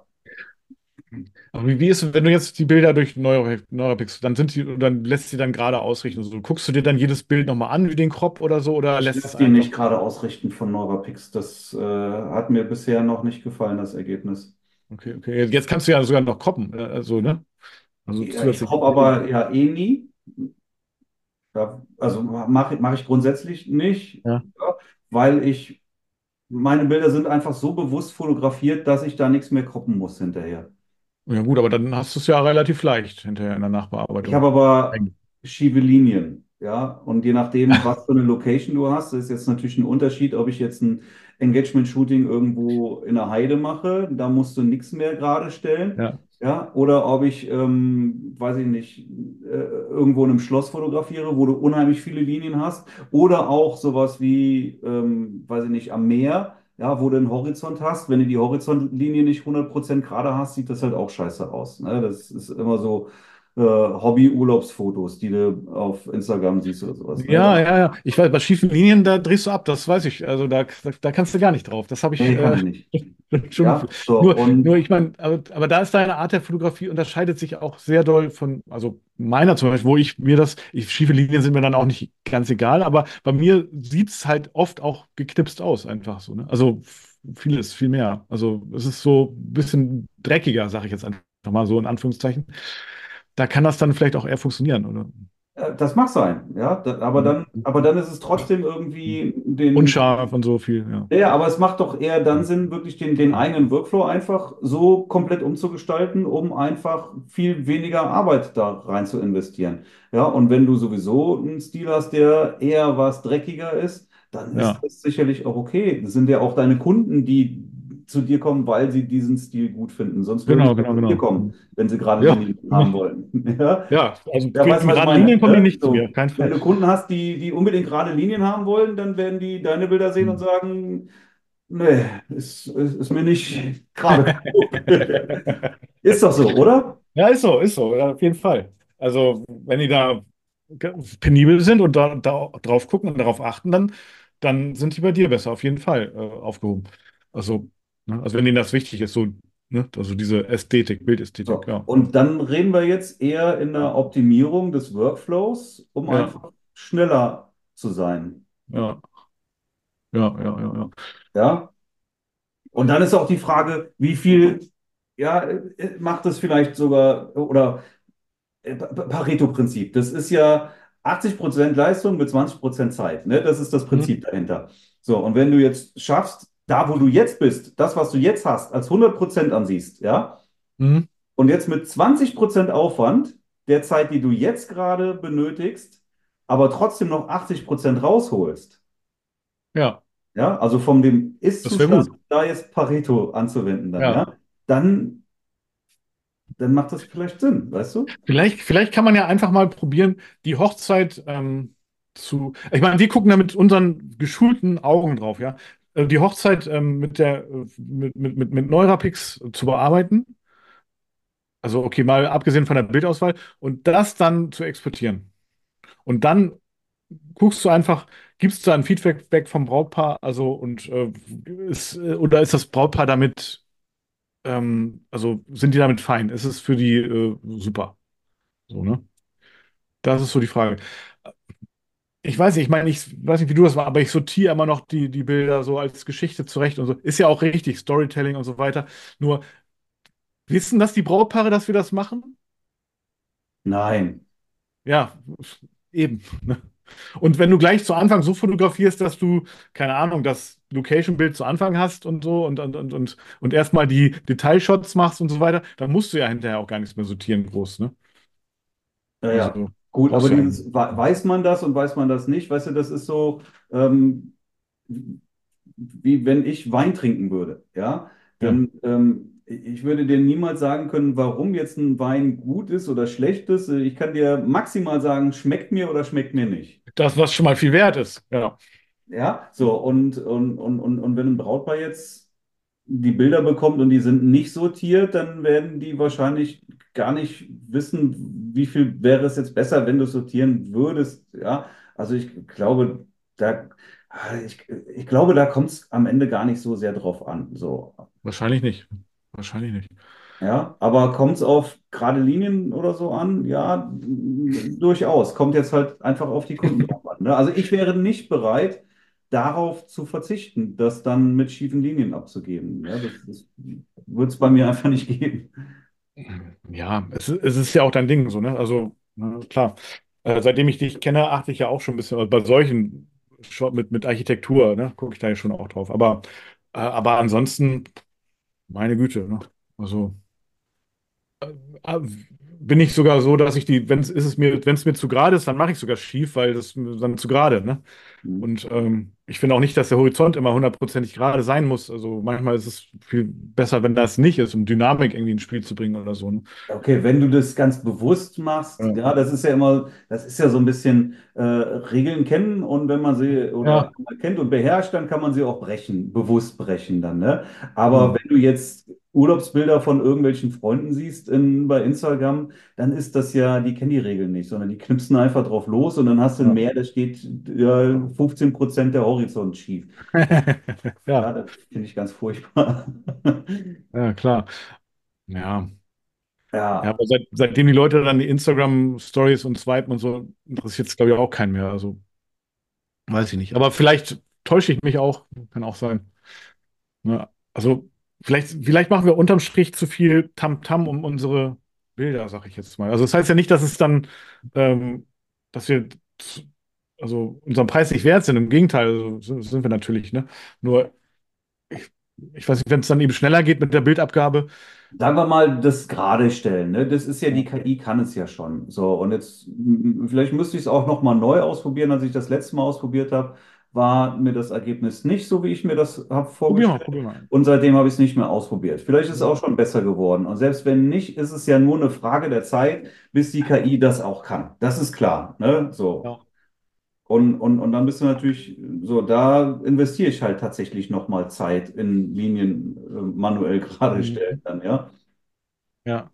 Speaker 2: Aber wie ist es, wenn du jetzt die Bilder durch Neurapix, dann lässt sie dann gerade ausrichten. So, guckst du dir dann jedes Bild nochmal an, wie den Crop oder so, oder
Speaker 3: Ich
Speaker 2: lässt es
Speaker 3: lasse die
Speaker 2: einfach?
Speaker 3: nicht gerade ausrichten von Neurapix. Das hat mir bisher noch nicht gefallen, das Ergebnis.
Speaker 2: Okay, okay. Jetzt kannst du ja sogar noch croppen, also, ne? Also
Speaker 3: Ja, ich
Speaker 2: zusätzlich.
Speaker 3: crop aber ja eh nie. Ja, also mach ich grundsätzlich nicht,
Speaker 2: Ja.
Speaker 3: ja, weil meine Bilder sind einfach so bewusst fotografiert, dass ich da nichts mehr croppen muss hinterher.
Speaker 2: Ja, gut, aber dann hast du es ja relativ leicht hinterher in der
Speaker 3: Ich habe
Speaker 2: Nachbearbeitung.
Speaker 3: aber
Speaker 2: Eigentlich.
Speaker 3: schiefe Linien, ja, und je nachdem, was für eine Location du hast, ist jetzt natürlich ein Unterschied, ob ich jetzt ein Engagement-Shooting irgendwo in der Heide mache, da musst du nichts mehr gerade stellen,
Speaker 2: Ja,
Speaker 3: ja, oder ob ich, weiß ich nicht, irgendwo in einem Schloss fotografiere, wo du unheimlich viele Linien hast, oder auch sowas wie, weiß ich nicht, am Meer. Ja, wo du einen Horizont hast, wenn du die Horizontlinie nicht 100% gerade hast, sieht das halt auch scheiße aus. Ne? Das ist immer so, Hobby-Urlaubsfotos, die du auf Instagram siehst oder sowas. Ne?
Speaker 2: ja, ja, ja. Ich weiß, bei schiefen Linien, da drehst du ab, das weiß ich. Also da kannst du gar nicht drauf. Das habe ich
Speaker 3: Nee, kann ich nicht.
Speaker 2: schon
Speaker 3: Ja,
Speaker 2: gefühlt.
Speaker 3: so
Speaker 2: Nur
Speaker 3: und
Speaker 2: ich meine, aber da ist deine Art der Fotografie unterscheidet sich auch sehr doll von, also meiner zum Beispiel, wo schiefe Linien sind mir dann auch nicht ganz egal, aber bei mir sieht es halt oft auch geknipst aus, einfach so, ne? Also vieles, viel mehr. Also es ist so ein bisschen dreckiger, sage ich jetzt einfach mal so in Anführungszeichen. Da kann das dann vielleicht auch eher funktionieren, oder?
Speaker 3: das mag sein, ja,
Speaker 2: Mhm.
Speaker 3: aber dann ist es trotzdem irgendwie
Speaker 2: Unscharf und so viel, ja.
Speaker 3: ja, aber es macht doch eher dann Sinn, wirklich den eigenen Workflow einfach so komplett umzugestalten, um einfach viel weniger Arbeit da rein zu investieren. Ja, und wenn du sowieso einen Stil hast, der eher was dreckiger ist, dann ist
Speaker 2: Ja,
Speaker 3: das sicherlich auch okay. Das sind ja auch deine Kunden, die zu dir kommen, weil sie diesen Stil gut finden. Sonst würden
Speaker 2: genau,
Speaker 3: sie ja
Speaker 2: genau,
Speaker 3: zu dir
Speaker 2: genau.
Speaker 3: kommen, wenn sie gerade
Speaker 2: Ja,
Speaker 3: Linien haben wollen. Ja,
Speaker 2: ja, also
Speaker 3: ja, weißt du,
Speaker 2: in
Speaker 3: was ich
Speaker 2: geraden
Speaker 3: meine?
Speaker 2: Linien kommen die
Speaker 3: Ne?
Speaker 2: nicht zu mir,
Speaker 3: So,
Speaker 2: auf keinen
Speaker 3: wenn
Speaker 2: Fall.
Speaker 3: du Kunden hast, die unbedingt gerade Linien haben wollen, dann werden die deine Bilder sehen und
Speaker 2: Hm.
Speaker 3: sagen, nee, ist mir nicht gerade genug. Ist doch so, oder?
Speaker 2: Ja, ist so, ja, auf jeden Fall. Also, wenn die da penibel sind und da drauf gucken und darauf achten, dann sind die bei dir besser, auf jeden Fall aufgehoben. Also, ne, also wenn denen das wichtig ist, so, ne, also diese Ästhetik, Bildästhetik,
Speaker 3: So,
Speaker 2: ja.
Speaker 3: und dann reden wir jetzt eher in der Optimierung des Workflows, um
Speaker 2: Ja,
Speaker 3: einfach schneller zu sein.
Speaker 2: ja, ja.
Speaker 3: Ja? Und dann ist auch die Frage, wie viel, ja, macht es vielleicht sogar, oder Pareto-Prinzip. Das ist ja 80% Leistung mit 20% Zeit. Ne? Das ist das
Speaker 2: Mhm.
Speaker 3: Prinzip dahinter. So, und wenn du jetzt schaffst, da wo du jetzt bist, das, was du jetzt hast, als 100% ansiehst, ja,
Speaker 2: Mhm.
Speaker 3: und jetzt mit 20% Aufwand der Zeit, die du jetzt gerade benötigst, aber trotzdem noch 80% rausholst,
Speaker 2: Ja,
Speaker 3: ja, also von dem
Speaker 2: das wäre
Speaker 3: Ist-Zustand
Speaker 2: gut.
Speaker 3: da jetzt Pareto anzuwenden dann,
Speaker 2: Ja.
Speaker 3: ja, dann, dann macht das vielleicht Sinn, weißt du?
Speaker 2: Vielleicht kann man ja einfach mal probieren, die Hochzeit ich meine, wir gucken da mit unseren geschulten Augen drauf, ja. Die Hochzeit mit Neurapix zu bearbeiten. Also, okay, mal abgesehen von der Bildauswahl und das dann zu exportieren. Und dann guckst du einfach, gibst du ein Feedback vom Brautpaar, also oder ist das Brautpaar damit, also sind die damit fein? Ist es für die super? So, ne? Das ist so die Frage. Ich weiß nicht, ich meine, ich weiß nicht, wie du das war, aber ich sortiere immer noch die Bilder so als Geschichte zurecht und so. Ist ja auch richtig, Storytelling und so weiter. Nur, wissen das die Brautpaare, dass wir das machen?
Speaker 3: Nein.
Speaker 2: Ja, eben. Ne? Und wenn du gleich zu Anfang so fotografierst, dass du, keine Ahnung, das Location-Bild zu Anfang hast und so und erstmal die Detailshots machst und so weiter, dann musst du ja hinterher auch gar nichts mehr sortieren, groß, ne?
Speaker 3: Ja, ja.
Speaker 2: Also
Speaker 3: Gut, aber
Speaker 2: brauchst du ja eigentlich.
Speaker 3: dieses, weiß man das und weiß man das nicht, weißt du, das ist so, ähm, wie wenn ich Wein trinken würde, ja,
Speaker 2: Ja.
Speaker 3: dann ich würde dir niemals sagen können, warum jetzt ein Wein gut ist oder schlecht ist. Ich kann dir maximal sagen, schmeckt mir oder schmeckt mir nicht.
Speaker 2: Das, was schon mal viel wert ist. Ja.
Speaker 3: Ja, so und wenn ein Brautpaar jetzt die Bilder bekommt und die sind nicht sortiert, dann werden die wahrscheinlich gar nicht wissen, wie viel wäre es jetzt besser, wenn du es sortieren würdest. Ja, also da, ich glaube, da kommt es am Ende gar nicht so sehr drauf an. So,
Speaker 2: Wahrscheinlich nicht. Wahrscheinlich nicht.
Speaker 3: ja, aber kommt es auf gerade Linien oder so an? Ja, durchaus. Kommt jetzt halt einfach auf die Kunden drauf an. Ne? Also ich wäre nicht bereit, darauf zu verzichten, das dann mit schiefen Linien abzugeben. Ja, das wird es bei mir einfach nicht geben.
Speaker 2: Ja, es ist ja auch dein Ding so, ne? Also, na, klar. Seitdem ich dich kenne, achte ich ja auch schon ein bisschen, also bei solchen mit Architektur, ne, gucke ich da ja schon auch drauf. Aber ansonsten, meine Güte, ne? Also äh, bin ich sogar so, dass ich wenn es mir zu gerade ist, dann mache ich sogar schief, weil das mir dann zu gerade, ne? Und ich finde auch nicht, dass der Horizont immer hundertprozentig gerade sein muss. Also manchmal ist es viel besser, wenn das nicht ist, um Dynamik irgendwie ins Spiel zu bringen oder so, ne?
Speaker 3: Okay, wenn du das ganz bewusst machst,
Speaker 2: Ja.
Speaker 3: ja, das ist ja immer, das ist ja so ein bisschen Regeln kennen und wenn man sie oder
Speaker 2: Ja.
Speaker 3: kennt und beherrscht, dann kann man sie auch brechen, bewusst brechen dann, ne? Aber
Speaker 2: Hm.
Speaker 3: wenn du jetzt Urlaubsbilder von irgendwelchen Freunden siehst bei Instagram, dann ist das ja, die kennen die Regeln nicht, sondern die knipsen einfach drauf los und dann hast du ein
Speaker 2: Ja.
Speaker 3: Meer, da steht 15% der Horizont schief. Ja,
Speaker 2: Ja,
Speaker 3: das finde ich ganz furchtbar.
Speaker 2: ja, klar. Ja. Ja,
Speaker 3: Ja,
Speaker 2: aber seitdem die Leute dann die Instagram-Stories und swipen und so, interessiert es, glaube ich, auch keinen mehr. Also, weiß ich nicht. Aber vielleicht täusche ich mich auch. Kann auch sein. Ne? Also, vielleicht machen wir unterm Strich zu viel Tamtam um unsere Bilder, sag ich jetzt mal. Also, das heißt ja nicht, dass es dann, dass wir also unseren Preis nicht wert sind. Im Gegenteil, also, sind wir natürlich, ne? Nur, ich, ich weiß nicht, wenn es dann eben schneller geht mit der Bildabgabe.
Speaker 3: sagen wir mal, das gerade stellen, ne? Das ist ja, die
Speaker 2: Ja,
Speaker 3: KI kann es ja schon. So, und jetzt, vielleicht müsste ich es auch noch mal neu ausprobieren. Als ich das letzte Mal ausprobiert habe, war mir das Ergebnis nicht so, wie ich mir das habe vorgestellt.
Speaker 2: probier mal.
Speaker 3: Und seitdem habe ich es nicht mehr ausprobiert. Vielleicht ist es auch schon besser geworden. Und selbst wenn nicht, ist es ja nur eine Frage der Zeit, bis die KI das auch kann. Das ist klar, ne? So.
Speaker 2: Ja.
Speaker 3: Und dann bist du natürlich, so, da investiere ich halt tatsächlich nochmal Zeit in Linien manuell gerade stellen
Speaker 2: Mhm.
Speaker 3: dann, ja.
Speaker 2: Ja,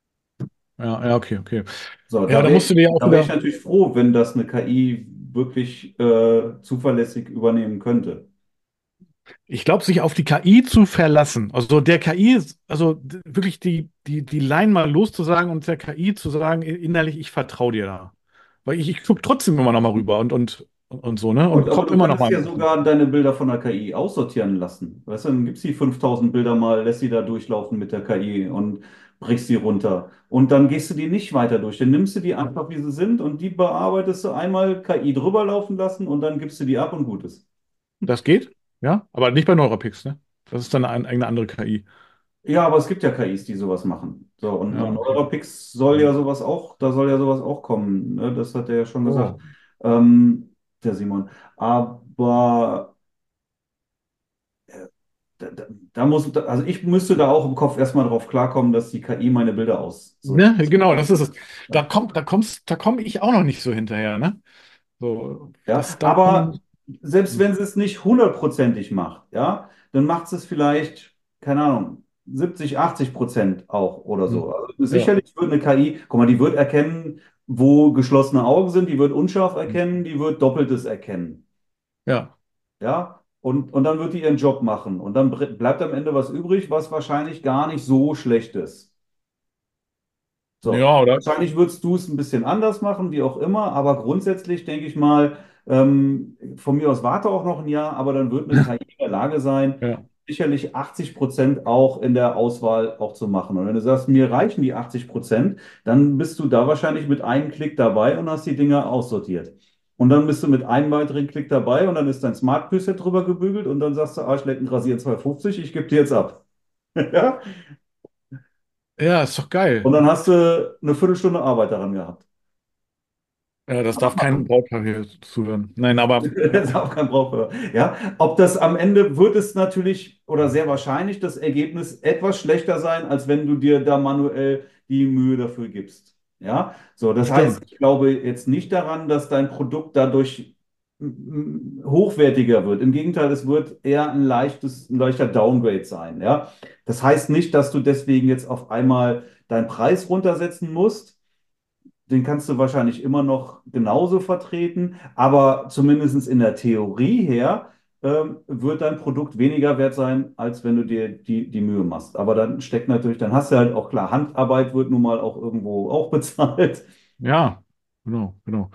Speaker 2: ja, okay, okay.
Speaker 3: So,
Speaker 2: Ja, da musst du dir ja auch
Speaker 3: da wär ich
Speaker 2: wieder.
Speaker 3: natürlich froh, wenn das eine KI wirklich zuverlässig übernehmen könnte.
Speaker 2: Ich glaube, sich auf die KI zu verlassen, also der KI, wirklich die Line mal loszusagen und der KI zu sagen, innerlich, ich vertraue dir da. Weil ich gucke trotzdem immer noch mal rüber und so, ne? Und
Speaker 3: Und, aber
Speaker 2: gucke
Speaker 3: du
Speaker 2: immer noch
Speaker 3: kannst
Speaker 2: mal.
Speaker 3: ja sogar deine Bilder von der KI aussortieren lassen. Weißt du, dann gibst die 5000 Bilder mal, lässt sie da durchlaufen mit der KI und brichst sie runter. Und dann gehst du die nicht weiter durch. Dann nimmst du die einfach, wie sie sind und die bearbeitest du einmal KI drüber laufen lassen und dann gibst du die ab und gut ist.
Speaker 2: Das geht, ja, aber nicht bei Neurapix, ne? Das ist dann eine andere KI.
Speaker 3: Ja, aber es gibt ja KIs, die sowas machen. So, und
Speaker 2: Ja, okay.
Speaker 3: Neurapix soll ja sowas auch, da soll ja sowas auch kommen. Ne? Das hat er ja schon
Speaker 2: Oh,
Speaker 3: gesagt. der Simon. Aber also ich müsste da auch im Kopf erstmal drauf klarkommen, dass die KI meine Bilder
Speaker 2: Ne?
Speaker 3: aussortiert.
Speaker 2: Genau, das ist es. Da komme ich auch noch nicht so hinterher, ne? So,
Speaker 3: Ja,
Speaker 2: da
Speaker 3: aber selbst wenn sie es nicht hundertprozentig macht, ja, dann macht es vielleicht, keine Ahnung, 70, 80% auch oder so. Also
Speaker 2: ja,
Speaker 3: sicherlich wird eine KI, guck mal, die wird erkennen, wo geschlossene Augen sind, die wird unscharf erkennen, die wird Doppeltes erkennen.
Speaker 2: ja.
Speaker 3: Ja, und dann wird die ihren Job machen. Und dann bleibt am Ende was übrig, was wahrscheinlich gar nicht so schlecht ist. So,
Speaker 2: Ja, oder?
Speaker 3: wahrscheinlich würdest du es ein bisschen anders machen, wie auch immer, aber grundsätzlich denke ich mal, von mir aus warte auch noch ein Jahr, aber dann wird eine KI in der Lage sein,
Speaker 2: Ja.
Speaker 3: sicherlich 80% auch in der Auswahl auch zu machen. Und wenn du sagst, mir reichen die 80%, dann bist du da wahrscheinlich mit einem Klick dabei und hast die Dinger aussortiert. Und dann bist du mit einem weiteren Klick dabei und dann ist dein Smart Preset drüber gebügelt und dann sagst du, Arschlecken rasieren 250, ich gebe dir jetzt ab. Ja?
Speaker 2: Ja, ist doch geil.
Speaker 3: Und dann hast du eine Viertelstunde Arbeit daran gehabt.
Speaker 2: Ja, das darf kein Brautpaar hier zuhören. Nein, aber
Speaker 3: Das ist auch kein Brauchbar. Ja, ob das am Ende wird es natürlich oder sehr wahrscheinlich das Ergebnis etwas schlechter sein, als wenn du dir da manuell die Mühe dafür gibst. Ja, so, das heißt,
Speaker 2: stimmt.
Speaker 3: ich glaube jetzt nicht daran, dass dein Produkt dadurch hochwertiger wird. Im Gegenteil, es wird eher ein leichter Downgrade sein. Ja, das heißt nicht, dass du deswegen jetzt auf einmal deinen Preis runtersetzen musst. Den kannst du wahrscheinlich immer noch genauso vertreten, aber zumindest in der Theorie her wird dein Produkt weniger wert sein, als wenn du dir die Mühe machst. Aber dann steckt natürlich, dann hast du halt auch klar, Handarbeit wird nun mal auch irgendwo auch bezahlt.
Speaker 2: Ja, genau, genau.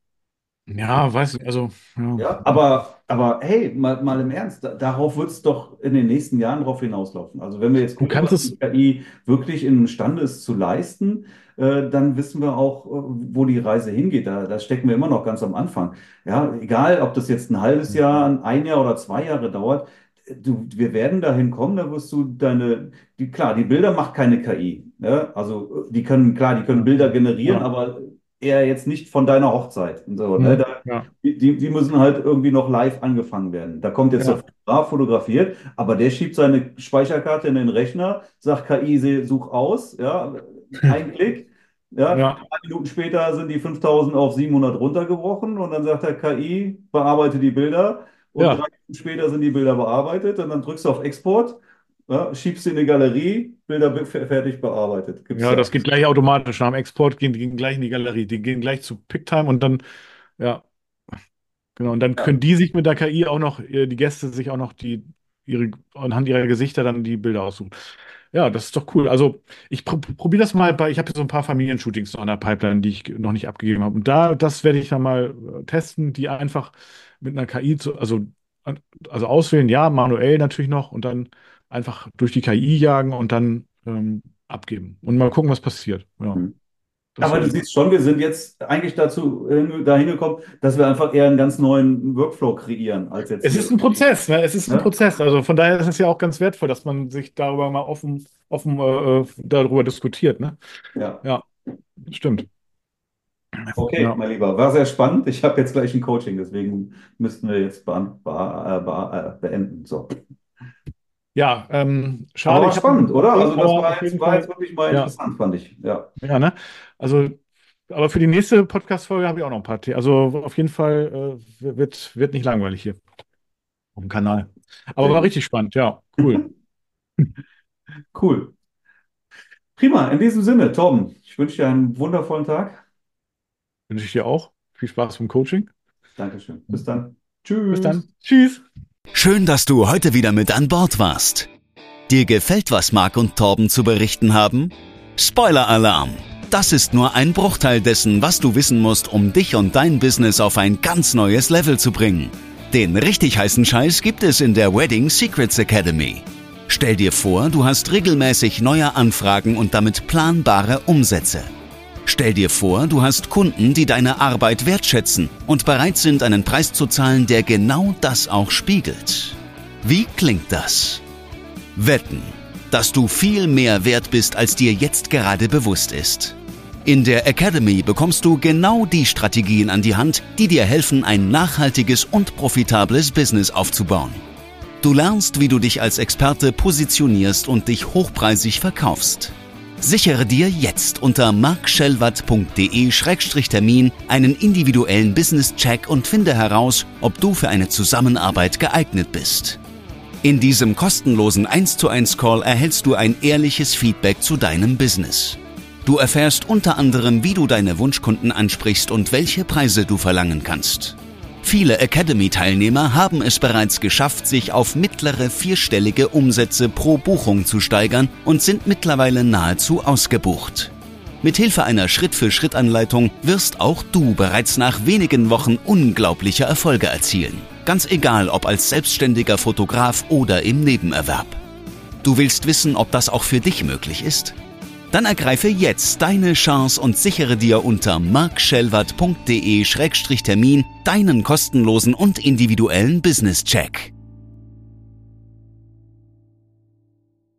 Speaker 2: Ja, weiß ich, also, ja.
Speaker 3: Ja, aber hey, mal im Ernst, darauf wird es doch in den nächsten Jahren drauf hinauslaufen. Also wenn wir jetzt
Speaker 2: Du
Speaker 3: gucken,
Speaker 2: kannst
Speaker 3: was die
Speaker 2: es,
Speaker 3: KI wirklich imstande ist zu leisten, dann wissen wir auch, wo die Reise hingeht. Da stecken wir immer noch ganz am Anfang. Ja, egal, ob das jetzt ein halbes Jahr, ein Jahr oder 2 Jahre dauert, wir werden dahin kommen, da wirst du klar, die Bilder macht keine KI. Ja? Also die können, klar, die können Bilder generieren,
Speaker 2: ja,
Speaker 3: aber eher jetzt nicht von deiner Hochzeit. Und so, ne?
Speaker 2: ja,
Speaker 3: Die müssen halt irgendwie noch live angefangen werden. Da kommt jetzt der
Speaker 2: ja,
Speaker 3: Fotograf, fotografiert, aber der schiebt seine Speicherkarte in den Rechner, sagt KI, such aus, ja, ein Klick, ja,
Speaker 2: ja,
Speaker 3: 3 Minuten später sind die 5000 auf 700 runtergebrochen und dann sagt der KI, bearbeite die Bilder und
Speaker 2: ja.
Speaker 3: 3 Minuten später sind die Bilder bearbeitet und dann drückst du auf Export, ja, schiebst sie in die Galerie, Bilder fertig bearbeitet. Gibt's
Speaker 2: Ja,
Speaker 3: ja.
Speaker 2: das geht gleich automatisch. Nach dem Export gehen die gleich in die Galerie. Die gehen gleich zu Picktime und dann, ja, genau. Und dann können
Speaker 3: Ja.
Speaker 2: die sich mit der KI auch noch, die Gäste sich auch noch anhand ihrer Gesichter dann die Bilder aussuchen. Ja, das ist doch cool. Also ich probiere das mal ich habe so ein paar Familienshootings noch in der Pipeline, die ich noch nicht abgegeben habe. Und das werde ich dann mal testen, die einfach mit einer KI also auswählen, ja, manuell natürlich noch und dann einfach durch die KI jagen und dann abgeben. Und mal gucken, was passiert. Ja,
Speaker 3: Hm.
Speaker 2: das
Speaker 3: Aber
Speaker 2: wäre
Speaker 3: du
Speaker 2: super.
Speaker 3: siehst schon, wir sind jetzt eigentlich dahin gekommen, dass wir einfach eher einen ganz neuen Workflow kreieren, als jetzt
Speaker 2: Es
Speaker 3: hier
Speaker 2: ist ein
Speaker 3: irgendwie.
Speaker 2: Prozess, ne? Es ist ein
Speaker 3: Ne?
Speaker 2: Prozess. Also von daher ist es ja auch ganz wertvoll, dass man sich darüber mal offen darüber diskutiert, ne?
Speaker 3: Ja.
Speaker 2: Ja, stimmt.
Speaker 3: Okay,
Speaker 2: Ja.
Speaker 3: mein Lieber, war sehr spannend. Ich habe jetzt gleich ein Coaching, deswegen müssten wir jetzt beenden. So.
Speaker 2: Ja,
Speaker 3: Aber
Speaker 2: schade,
Speaker 3: war
Speaker 2: ich habe noch ein
Speaker 3: spannend, oder?
Speaker 2: Coaching,
Speaker 3: Also das
Speaker 2: aber auf jeden
Speaker 3: war jetzt
Speaker 2: Fall,
Speaker 3: wirklich mal
Speaker 2: ja,
Speaker 3: interessant, fand ich. Ja.
Speaker 2: ja, ne? Also, aber für die nächste Podcast-Folge habe ich auch noch ein paar Themen. Also auf jeden Fall wird nicht langweilig hier auf dem Kanal. Aber
Speaker 3: Sehr
Speaker 2: war
Speaker 3: gut.
Speaker 2: richtig spannend, ja, cool.
Speaker 3: Cool. Prima. In diesem Sinne, Torben, ich wünsche dir einen wundervollen Tag.
Speaker 2: Wünsche ich dir auch. Viel Spaß beim Coaching.
Speaker 3: Dankeschön. Bis dann.
Speaker 2: Bis
Speaker 3: Tschüss.
Speaker 2: dann. Tschüss.
Speaker 1: Schön, dass du heute wieder mit an Bord warst. Dir gefällt, was Marc und Torben zu berichten haben? Spoiler-Alarm! Das ist nur ein Bruchteil dessen, was du wissen musst, um dich und dein Business auf ein ganz neues Level zu bringen. Den richtig heißen Scheiß gibt es in der Wedding Secrets Academy. Stell dir vor, du hast regelmäßig neue Anfragen und damit planbare Umsätze. Stell dir vor, du hast Kunden, die deine Arbeit wertschätzen und bereit sind, einen Preis zu zahlen, der genau das auch spiegelt. Wie klingt das? Wetten, dass du viel mehr wert bist, als dir jetzt gerade bewusst ist. In der Academy bekommst du genau die Strategien an die Hand, die dir helfen, ein nachhaltiges und profitables Business aufzubauen. Du lernst, wie du dich als Experte positionierst und dich hochpreisig verkaufst. Sichere dir jetzt unter markschellwatt.de/Termin einen individuellen Business-Check und finde heraus, ob du für eine Zusammenarbeit geeignet bist. In diesem kostenlosen 1:1 Call erhältst du ein ehrliches Feedback zu deinem Business. Du erfährst unter anderem, wie du deine Wunschkunden ansprichst und welche Preise du verlangen kannst. Viele Academy-Teilnehmer haben es bereits geschafft, sich auf mittlere vierstellige Umsätze pro Buchung zu steigern und sind mittlerweile nahezu ausgebucht. Mithilfe einer Schritt-für-Schritt-Anleitung wirst auch du bereits nach wenigen Wochen unglaubliche Erfolge erzielen. Ganz egal, ob als selbstständiger Fotograf oder im Nebenerwerb. Du willst wissen, ob das auch für dich möglich ist? Dann ergreife jetzt deine Chance und sichere dir unter markschellwatt.de/Termin deinen kostenlosen und individuellen Business-Check.